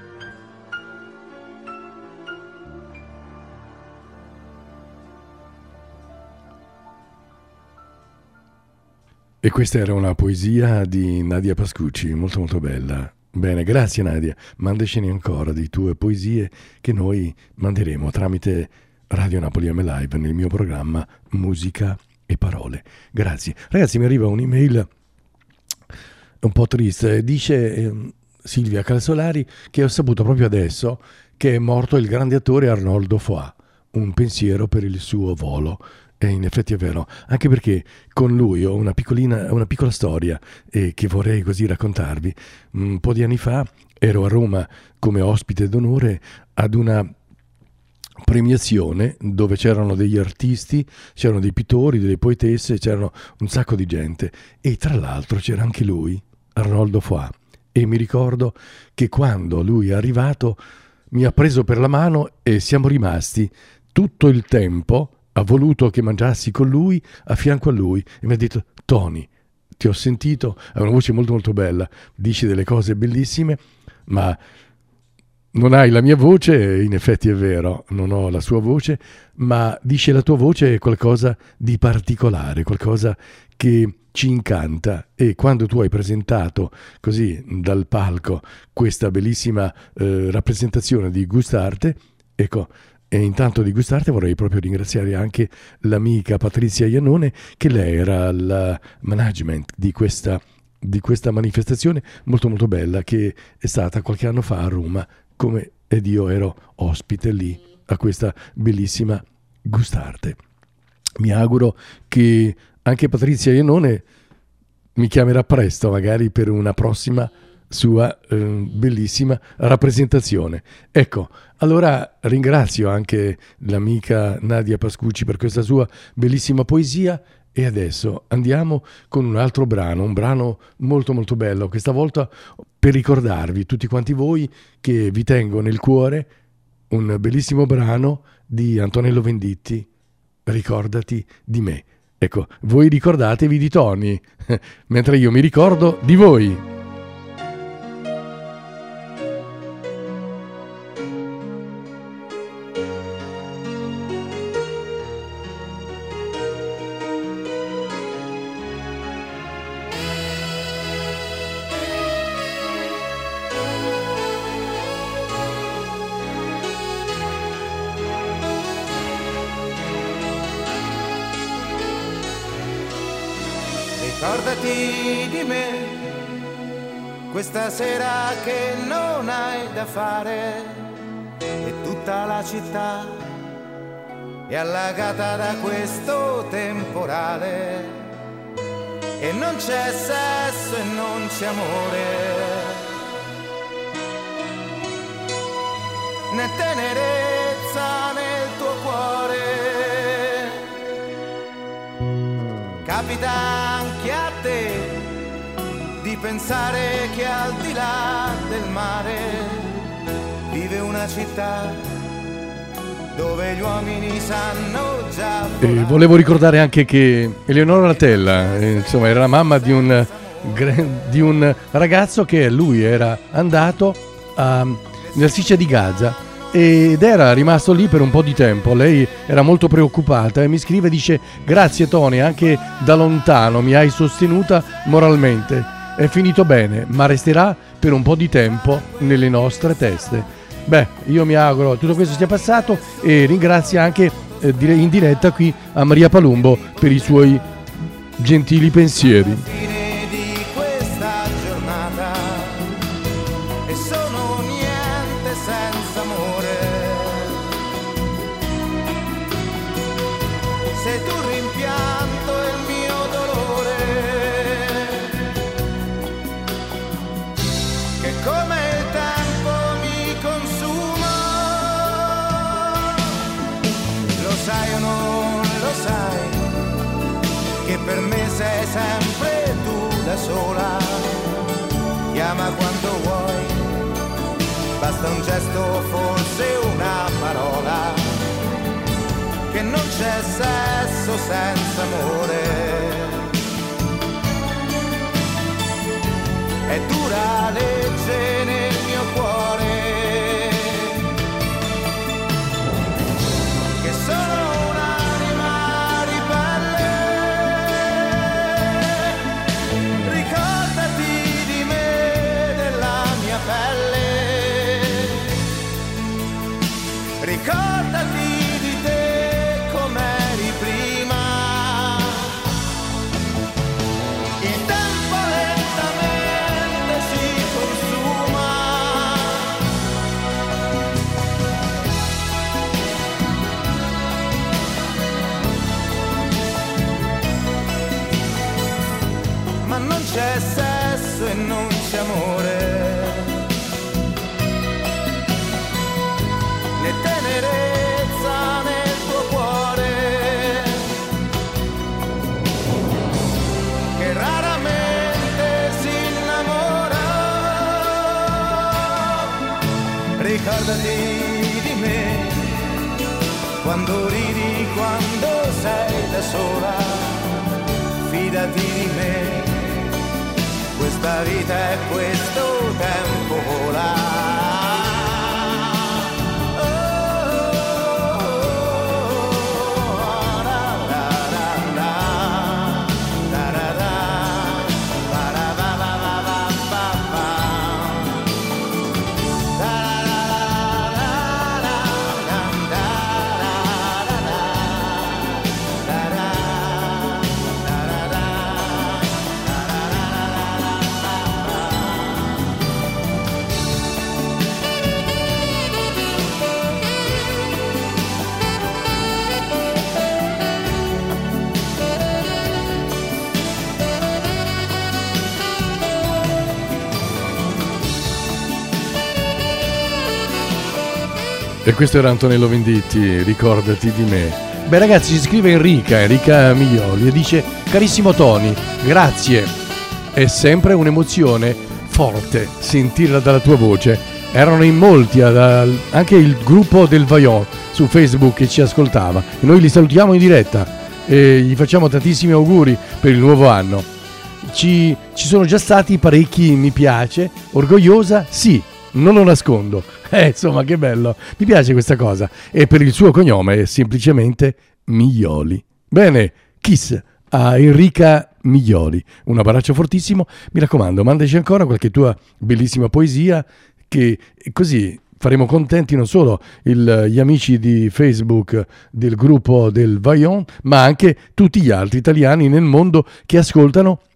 E questa era una poesia di Nadia Pascucci, molto molto bella. Bene, grazie Nadia. Mandacene ancora di tue poesie che noi manderemo tramite Radio Napoli M Live nel mio programma Musica e Parole. Grazie. Ragazzi, mi arriva un'email un po' triste. Dice eh, Silvia Calzolari che ho saputo proprio adesso che è morto il grande attore Arnoldo Foà. Un pensiero per il suo volo. E in effetti è vero, anche perché con lui ho una piccolina, una piccola storia eh, che vorrei così raccontarvi. Un po' di anni fa ero a Roma come ospite d'onore ad una premiazione dove c'erano degli artisti, c'erano dei pittori, delle poetesse, c'erano un sacco di gente e tra l'altro c'era anche lui, Arnoldo Foà. E mi ricordo che quando lui è arrivato mi ha preso per la mano e siamo rimasti tutto il tempo. Ha voluto che mangiassi con lui, a fianco a lui, e mi ha detto: Tony, ti ho sentito, ha una voce molto molto bella, dici delle cose bellissime, ma non hai la mia voce, in effetti è vero, non ho la sua voce, ma dice la tua voce è qualcosa di particolare, qualcosa che ci incanta. E quando tu hai presentato così dal palco questa bellissima eh, rappresentazione di Gustarte, ecco. E intanto di Gustarte vorrei proprio ringraziare anche l'amica Patrizia Iannone, che lei era al management di questa, di questa manifestazione molto molto bella che è stata qualche anno fa a Roma, come ed io ero ospite lì a questa bellissima Gustarte. Mi auguro che anche Patrizia Iannone mi chiamerà presto, magari per una prossima sua eh, bellissima rappresentazione. Ecco, allora ringrazio anche l'amica Nadia Pascucci per questa sua bellissima poesia e adesso andiamo con un altro brano, un brano molto molto bello, questa volta per ricordarvi tutti quanti voi che vi tengo nel cuore, un bellissimo brano di Antonello Venditti, Ricordati di me. Ecco, voi ricordatevi di Tony, mentre io mi ricordo di voi. Ricordati di me, questa sera che non hai da fare e tutta la città è allagata da questo temporale e non c'è sesso e non c'è amore, né tenerezza nel tuo cuore. Capita anche a te di pensare che al di là del mare vive una città dove gli uomini sanno già volare. E volevo ricordare anche che Eleonora Latella, eh, insomma, era la mamma di un, di un ragazzo che lui era andato a, nella striscia di Gaza ed era rimasto lì per un po' di tempo. Lei era molto preoccupata e mi scrive e dice: grazie Tony, anche da lontano mi hai sostenuta moralmente, è finito bene ma resterà per un po' di tempo nelle nostre teste. Beh, io mi auguro tutto questo sia passato e ringrazio anche eh, in diretta qui a Maria Palumbo per i suoi gentili pensieri. Per me sei sempre tu da sola, chiama quando vuoi, basta un gesto, forse una parola, che non c'è sesso senza amore. È dura legge nel mio cuore, che sono ricordati di te com'eri prima. Il tempo lentamente si consuma. Ma non c'è sesso e non c'è amore, né tenerezza nel tuo cuore, che raramente si innamora. Ricordati di me, quando ridi, quando sei da sola, fidati di me, questa vita è questo tempo vola. E questo era Antonello Venditti, ricordati di me. Beh ragazzi, ci scrive Enrica, Enrica Miglioli e dice: carissimo Tony, grazie, è sempre un'emozione forte sentirla dalla tua voce. Erano in molti, anche il gruppo del Vaillant su Facebook che ci ascoltava e noi li salutiamo in diretta e gli facciamo tantissimi auguri per il nuovo anno. Ci, ci sono già stati parecchi mi piace, orgogliosa, sì, non lo nascondo. Eh, insomma, che bello, mi piace questa cosa. E per il suo cognome è semplicemente Miglioli. Bene, kiss a Enrica Miglioli, un abbraccio fortissimo. Mi raccomando, mandaci ancora qualche tua bellissima poesia, che così faremo contenti non solo il, gli amici di Facebook del gruppo del Vaillant, ma anche tutti gli altri italiani nel mondo che ascoltano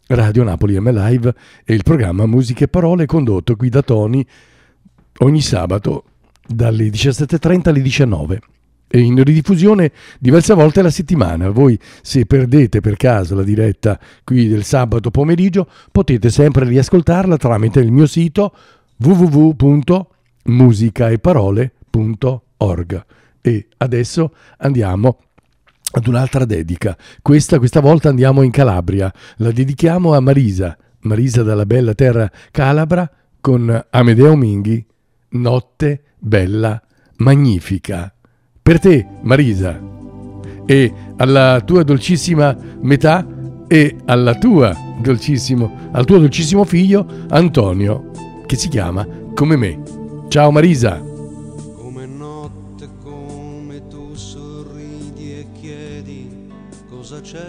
Radio Napoli M Live e il programma Musiche e Parole condotto qui da Tony ogni sabato dalle diciassette e trenta alle diciannove e in ridiffusione diverse volte alla settimana. Voi, se perdete per caso la diretta qui del sabato pomeriggio, potete sempre riascoltarla tramite il mio sito w w w punto musicaeparole punto org. E adesso andiamo ad un'altra dedica. Questa, questa volta andiamo in Calabria. La dedichiamo a Marisa, Marisa dalla bella terra calabra, con Amedeo Minghi, Notte Bella Magnifica. Per te, Marisa, e alla tua dolcissima metà e alla tua dolcissimo, al tuo dolcissimo figlio Antonio, che si chiama come me. Ciao Marisa. Come notte, come tu sorridi e chiedi cosa c'è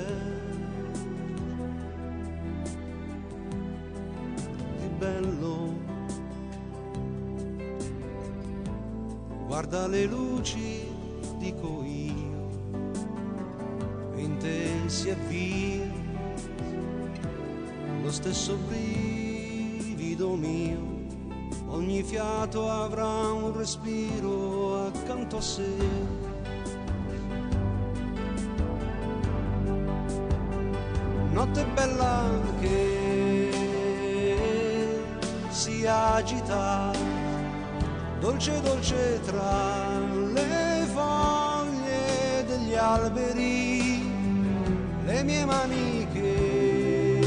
di bello. Guarda le luci, dico io, e in te si avvia lo stesso brivido mio. Ogni fiato avrà un respiro accanto a sé. Notte bella che si agita, dolce dolce tra le foglie degli alberi, le mie mani che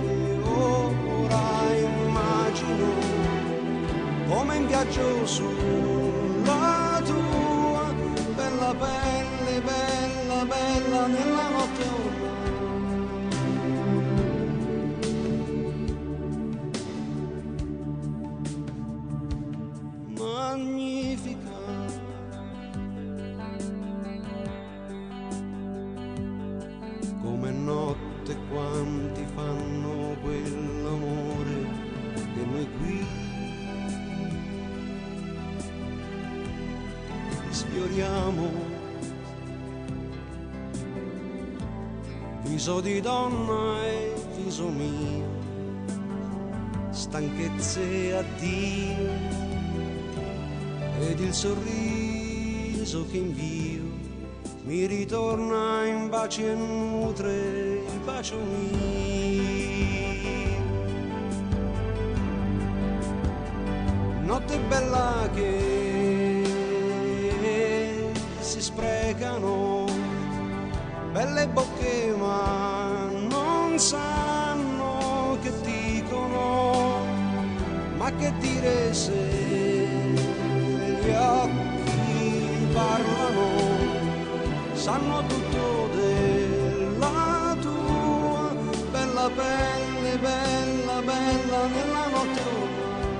ora immagino come in viaggio sulla tua bella pelle, bella bella nella notte ormai magnifica. Come notte quanti fanno quell'amore che noi qui sfioriamo. Viso di donna e viso mio, stanchezze e addio, ed il sorriso che invio mi ritorna in baci e nutre il bacio mio. Notte bella che si sprecano, belle bocche ma non sanno che dicono, ma che dire se gli occhi parlano, sanno tutto della tua bella pelle, bella bella nella notte ormai.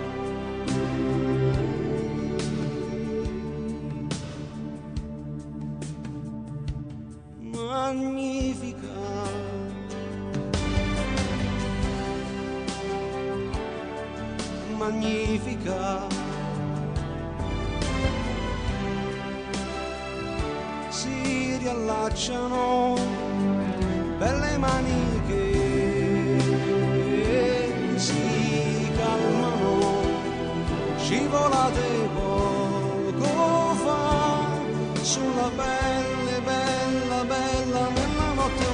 Magnifica. Magnifica. Si riallacciano belle mani che si calmano, scivolate poco fa sulla pelle, bella bella nella notte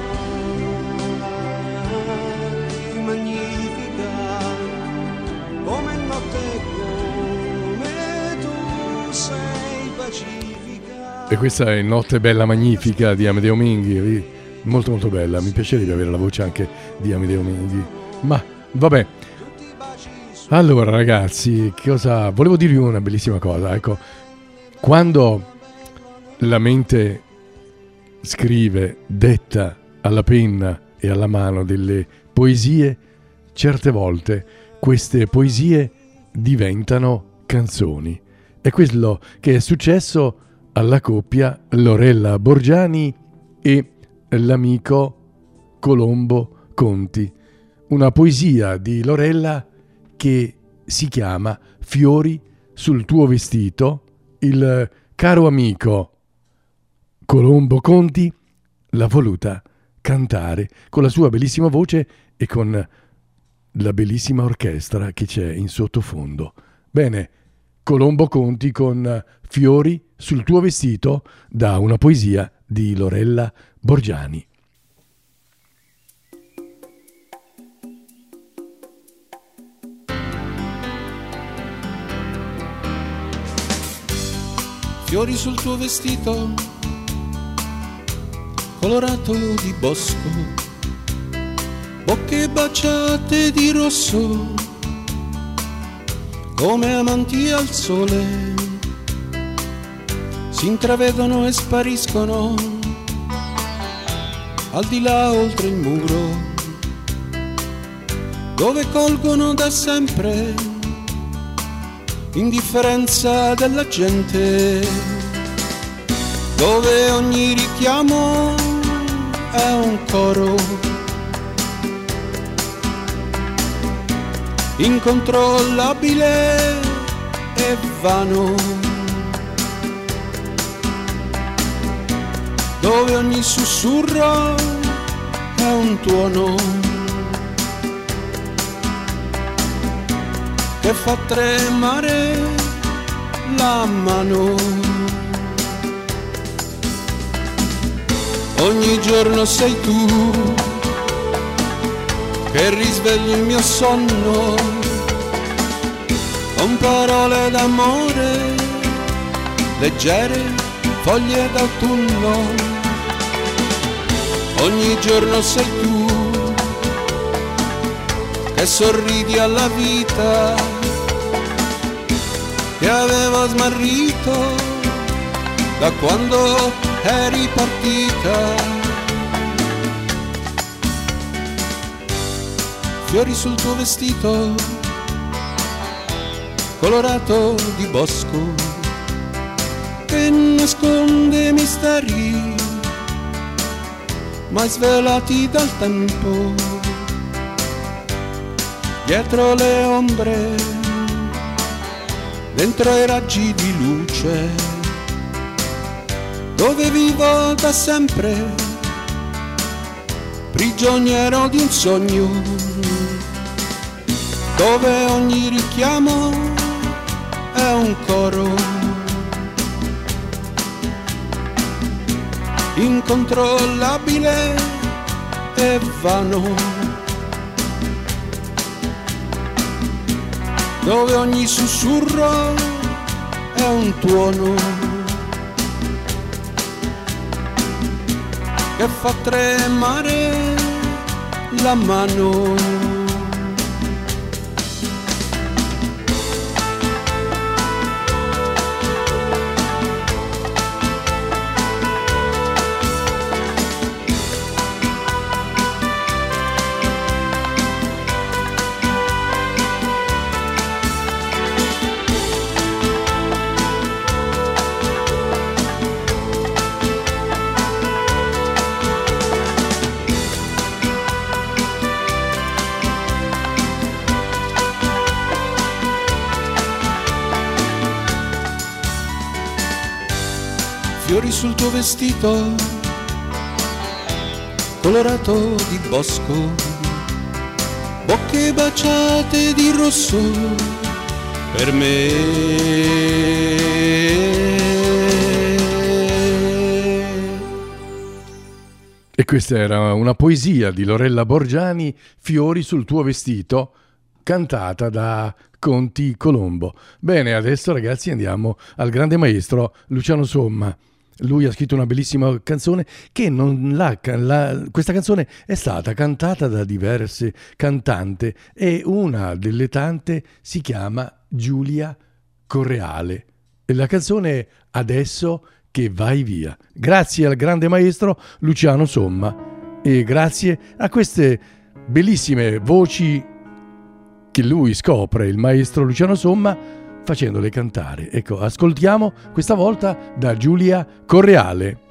ormai magnifica. Come notte, come tu sei pacifica. E questa è Notte Bella Magnifica di Amedeo Minghi, molto molto bella. Mi piacerebbe avere la voce anche di Amedeo Minghi, ma vabbè. Allora ragazzi, cosa volevo dirvi? Una bellissima cosa, ecco, quando la mente scrive, detta alla penna e alla mano delle poesie, certe volte queste poesie diventano canzoni. È quello che è successo alla coppia Lorella Borgiani e l'amico Colombo Conti. Una poesia di Lorella che si chiama Fiori sul tuo vestito. Il caro amico Colombo Conti l'ha voluta cantare con la sua bellissima voce e con la bellissima orchestra che c'è in sottofondo. Bene, Colombo Conti con Fiori sul tuo vestito, da una poesia di Lorella Borgiani. Fiori sul tuo vestito, colorato di bosco, bocche baciate di rosso, come amanti al sole, si intravedono e spariscono, al di là oltre il muro, dove colgono da sempre indifferenza della gente, dove ogni richiamo è un coro incontrollabile e vano, dove ogni sussurro è un tuono che fa tremare la mano. Ogni giorno sei tu che risvegli il mio sonno con parole d'amore leggere, foglie d'autunno. Ogni giorno sei tu che sorridi alla vita che avevo smarrito da quando eri partita. Fiori sul tuo vestito, colorato di bosco, che nasconde misteri mai svelati dal tempo, dietro le ombre, dentro i raggi di luce, dove vivo da sempre, prigioniero di un sogno, dove ogni richiamo è un coro incontrollabile e vano, dove ogni sussurro è un tuono che fa tremare la mano. Fiori sul tuo vestito, colorato di bosco, bocche baciate di rosso per me. E questa era una poesia di Lorella Borgiani, Fiori sul tuo vestito, cantata da Conti Colombo. Bene, adesso ragazzi andiamo al grande maestro Luciano Somma. Lui ha scritto una bellissima canzone che non l'ha, la, questa canzone è stata cantata da diverse cantanti e una delle tante si chiama Giulia Correale. E la canzone Adesso che vai via. Grazie al grande maestro Luciano Somma e grazie a queste bellissime voci che lui scopre, il maestro Luciano Somma, facendole cantare. Ecco, ascoltiamo questa volta da Giulia Correale.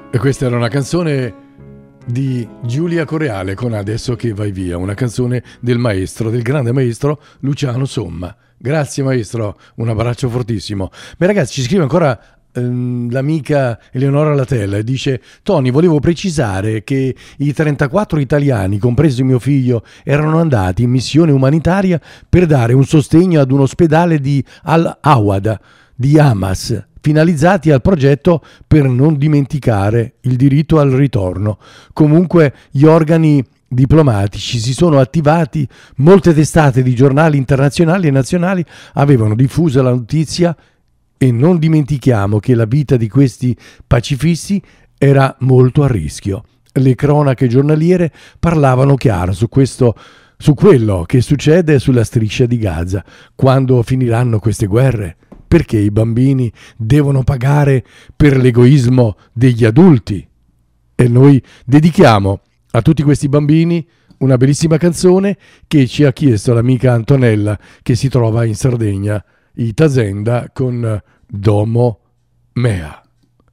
E questa era una canzone di Giulia Correale con Adesso che vai via, una canzone del maestro, del grande maestro Luciano Somma. Grazie maestro, un abbraccio fortissimo. Beh ragazzi, ci scrive ancora ehm, l'amica Eleonora Latella e dice: Tony, volevo precisare che i trentaquattro italiani, compreso mio figlio, erano andati in missione umanitaria per dare un sostegno ad un ospedale di Al-Awad di Hamas, finalizzati al progetto per non dimenticare il diritto al ritorno. Comunque gli organi diplomatici si sono attivati, molte testate di giornali internazionali e nazionali avevano diffuso la notizia e non dimentichiamo che la vita di questi pacifisti era molto a rischio. Le cronache giornaliere parlavano chiaro su questo, su quello che succede sulla striscia di Gaza. Quando finiranno queste guerre? Perché i bambini devono pagare per l'egoismo degli adulti? E noi dedichiamo a tutti questi bambini una bellissima canzone che ci ha chiesto l'amica Antonella, che si trova in Sardegna, Itasenda, con Domo Mea.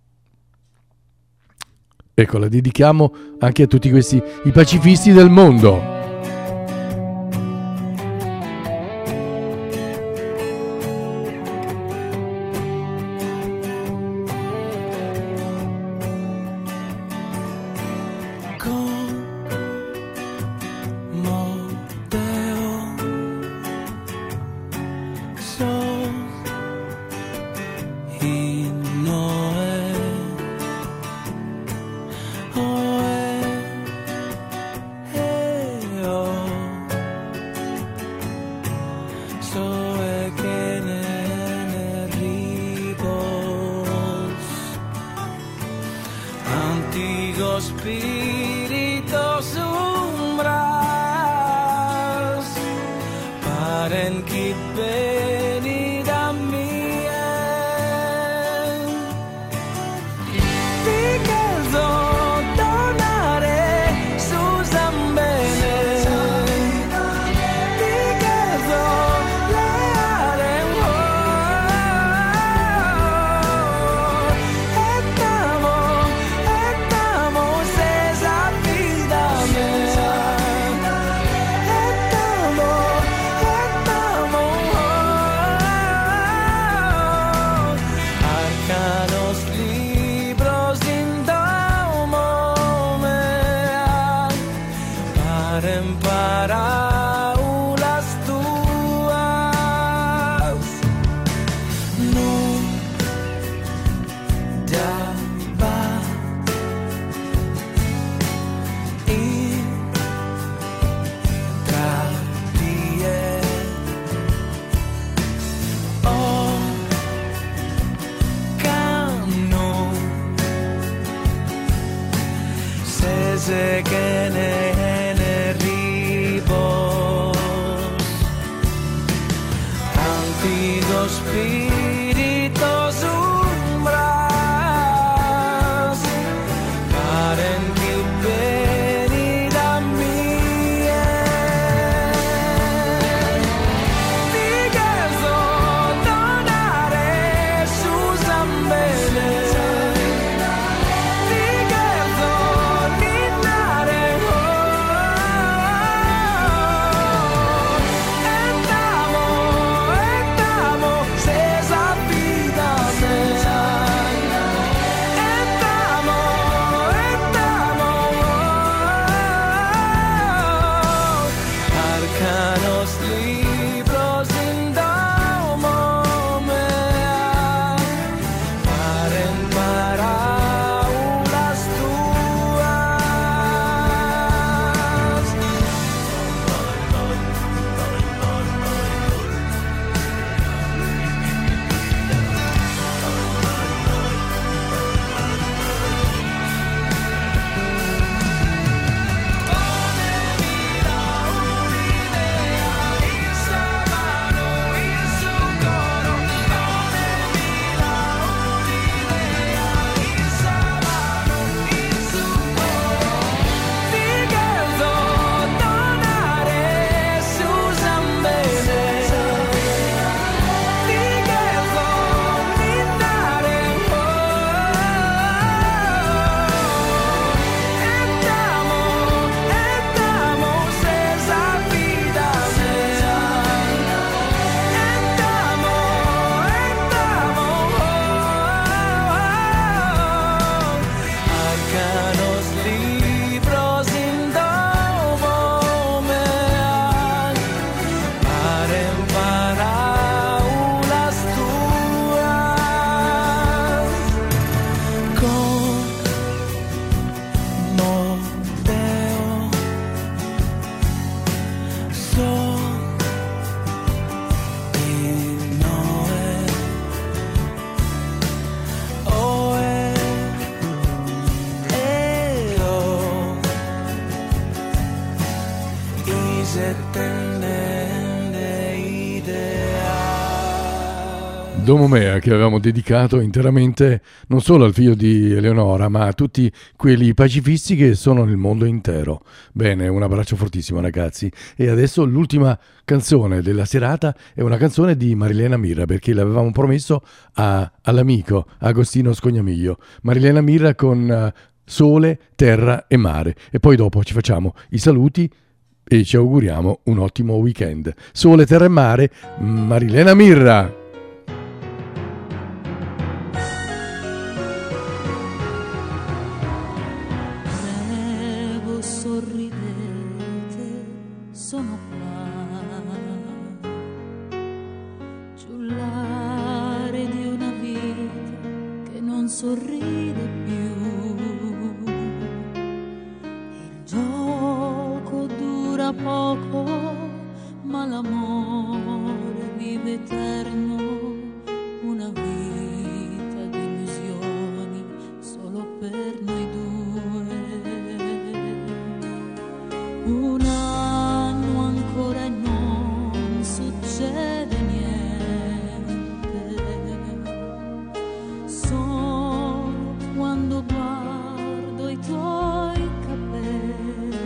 Ecco, la dedichiamo anche a tutti questi i pacifisti del mondo. Say Domomea, che avevamo dedicato interamente non solo al figlio di Eleonora, ma a tutti quelli pacifisti che sono nel mondo intero. Bene, un abbraccio fortissimo ragazzi. E adesso l'ultima canzone della serata è una canzone di Marilena Mirra, perché l'avevamo promesso a, all'amico Agostino Scognamiglio. Marilena Mirra con uh, Sole, Terra e Mare. E poi dopo ci facciamo i saluti e ci auguriamo un ottimo weekend. Sole, Terra e Mare, Marilena Mirra. Sono qua, giullare di una vita che non sorride più. Il gioco dura poco, ma l'amore vive eterno. Una vita di illusioni solo per noi due. Una ancora e non succede niente, solo quando guardo i tuoi capelli,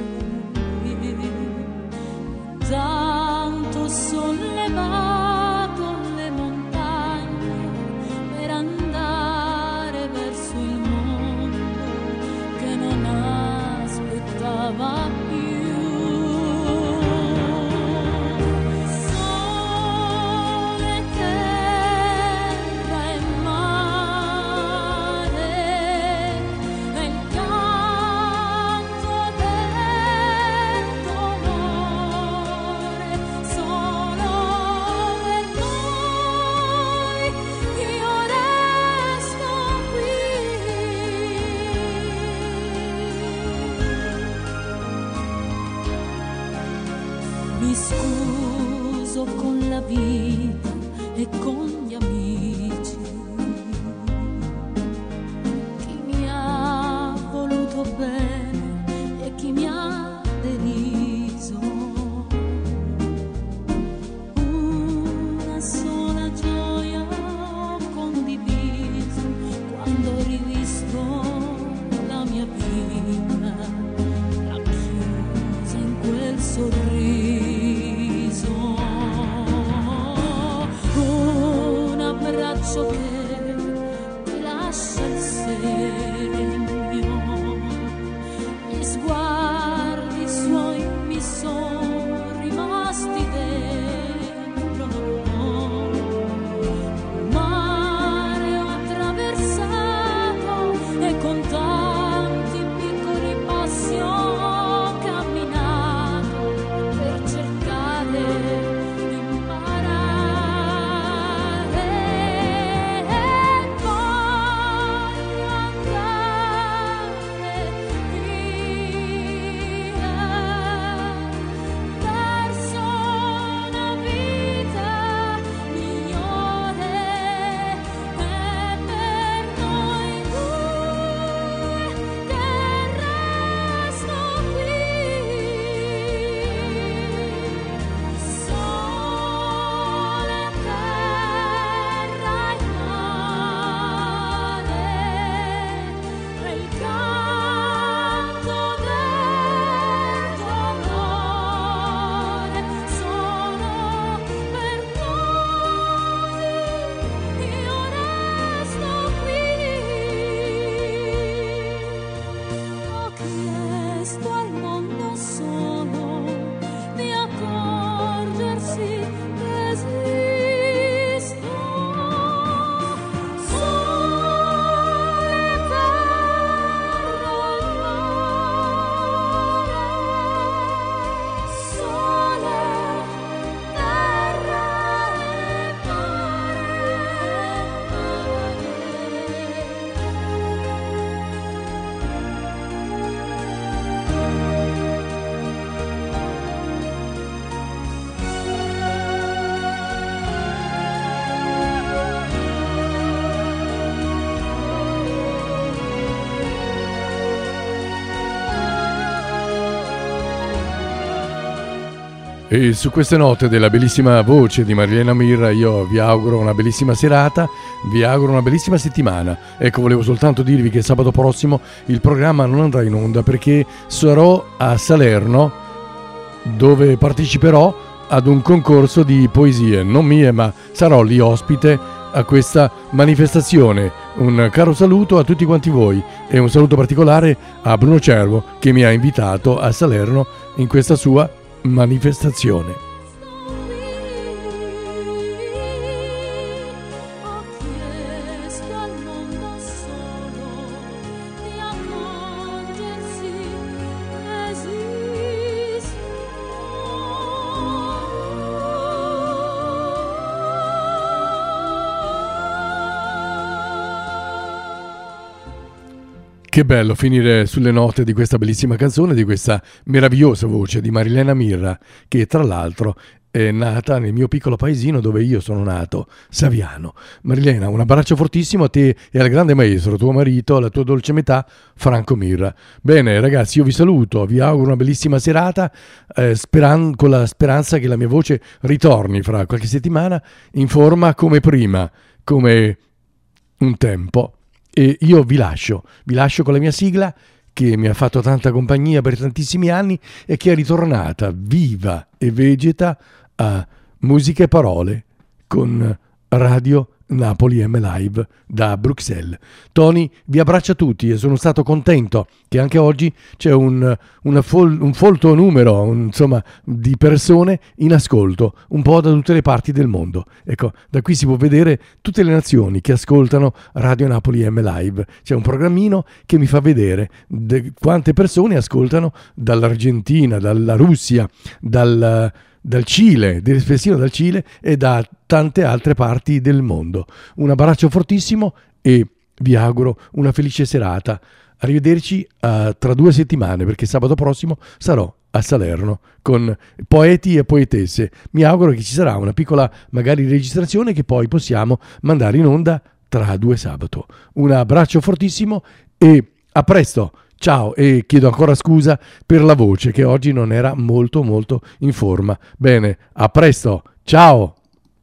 tanto sollevato le montagne per andare verso il mondo che non aspettava più. Mi scuso con la vita e con gli amici, chi mi ha voluto bene e chi mi ha deriso. Una sola gioia ho condiviso quando ho rivisto la mia vita racchiusa in quel sorriso. Oh, E su queste note della bellissima voce di Marilena Mirra io vi auguro una bellissima serata, vi auguro una bellissima settimana. Ecco, volevo soltanto dirvi che sabato prossimo il programma non andrà in onda perché sarò a Salerno, dove parteciperò ad un concorso di poesie, non mie, ma sarò lì ospite a questa manifestazione. Un caro saluto a tutti quanti voi e un saluto particolare a Bruno Cervo che mi ha invitato a Salerno in questa sua manifestazione. Che bello finire sulle note di questa bellissima canzone, di questa meravigliosa voce di Marilena Mirra, che tra l'altro è nata nel mio piccolo paesino dove io sono nato, Saviano. Marilena, un abbraccio fortissimo a te e al grande maestro, tuo marito, alla tua dolce metà, Franco Mirra. Bene ragazzi, io vi saluto, vi auguro una bellissima serata, eh, speran- con la speranza che la mia voce ritorni fra qualche settimana in forma come prima, come un tempo. E io vi lascio, vi lascio con la mia sigla che mi ha fatto tanta compagnia per tantissimi anni e che è ritornata viva e vegeta a Musica e Parole con Radio Napoli M Live da Bruxelles. Tony vi abbraccia tutti e sono stato contento che anche oggi c'è un, una fol, un folto numero un, insomma, di persone in ascolto un po' da tutte le parti del mondo. Ecco, da qui si può vedere tutte le nazioni che ascoltano Radio Napoli M Live. C'è un programmino che mi fa vedere de, quante persone ascoltano dall'Argentina, dalla Russia, dal dal Cile, persino dal Cile e da tante altre parti del mondo. Un abbraccio fortissimo e vi auguro una felice serata. Arrivederci uh, tra due settimane perché sabato prossimo sarò a Salerno con poeti e poetesse. Mi auguro che ci sarà una piccola magari registrazione che poi possiamo mandare in onda tra due sabato. Un abbraccio fortissimo e a presto. Ciao e chiedo ancora scusa per la voce che oggi non era molto molto in forma. Bene, a presto, ciao!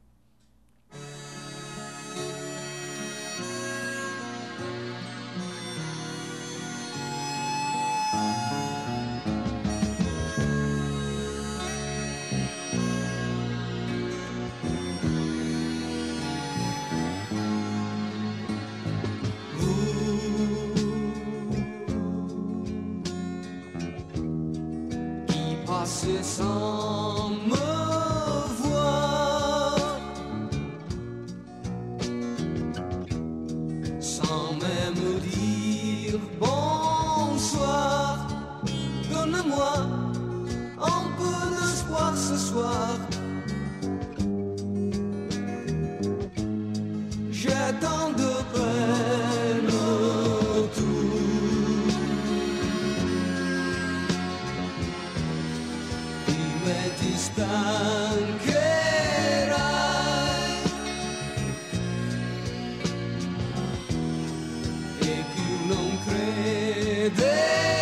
Passer sans me voir, sans même dire bonsoir. Donne-moi un peu d'espoir ce soir. J'ai tant de peine autour. Ti stancherai e più non crederai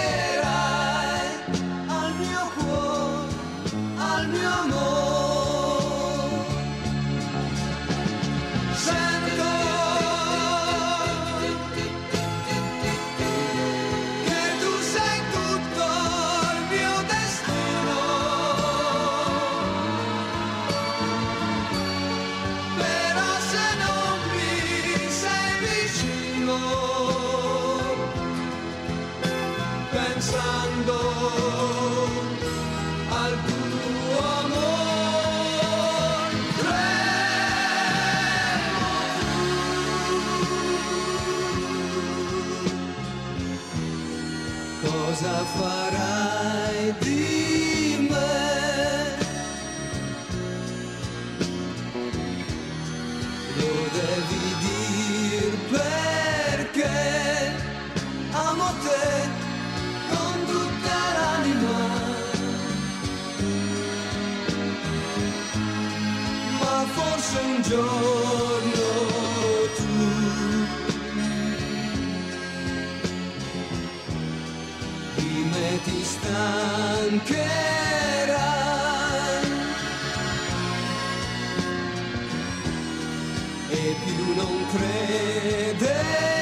al mio cuore, al mio amore. Sento che tu sei tutto il mio destino. Pensando al tuo amore, cosa farai di me? Lo devi dir perché amo te con tutta l'anima, ma forse un giorno tu di me ti stancherai più non crede.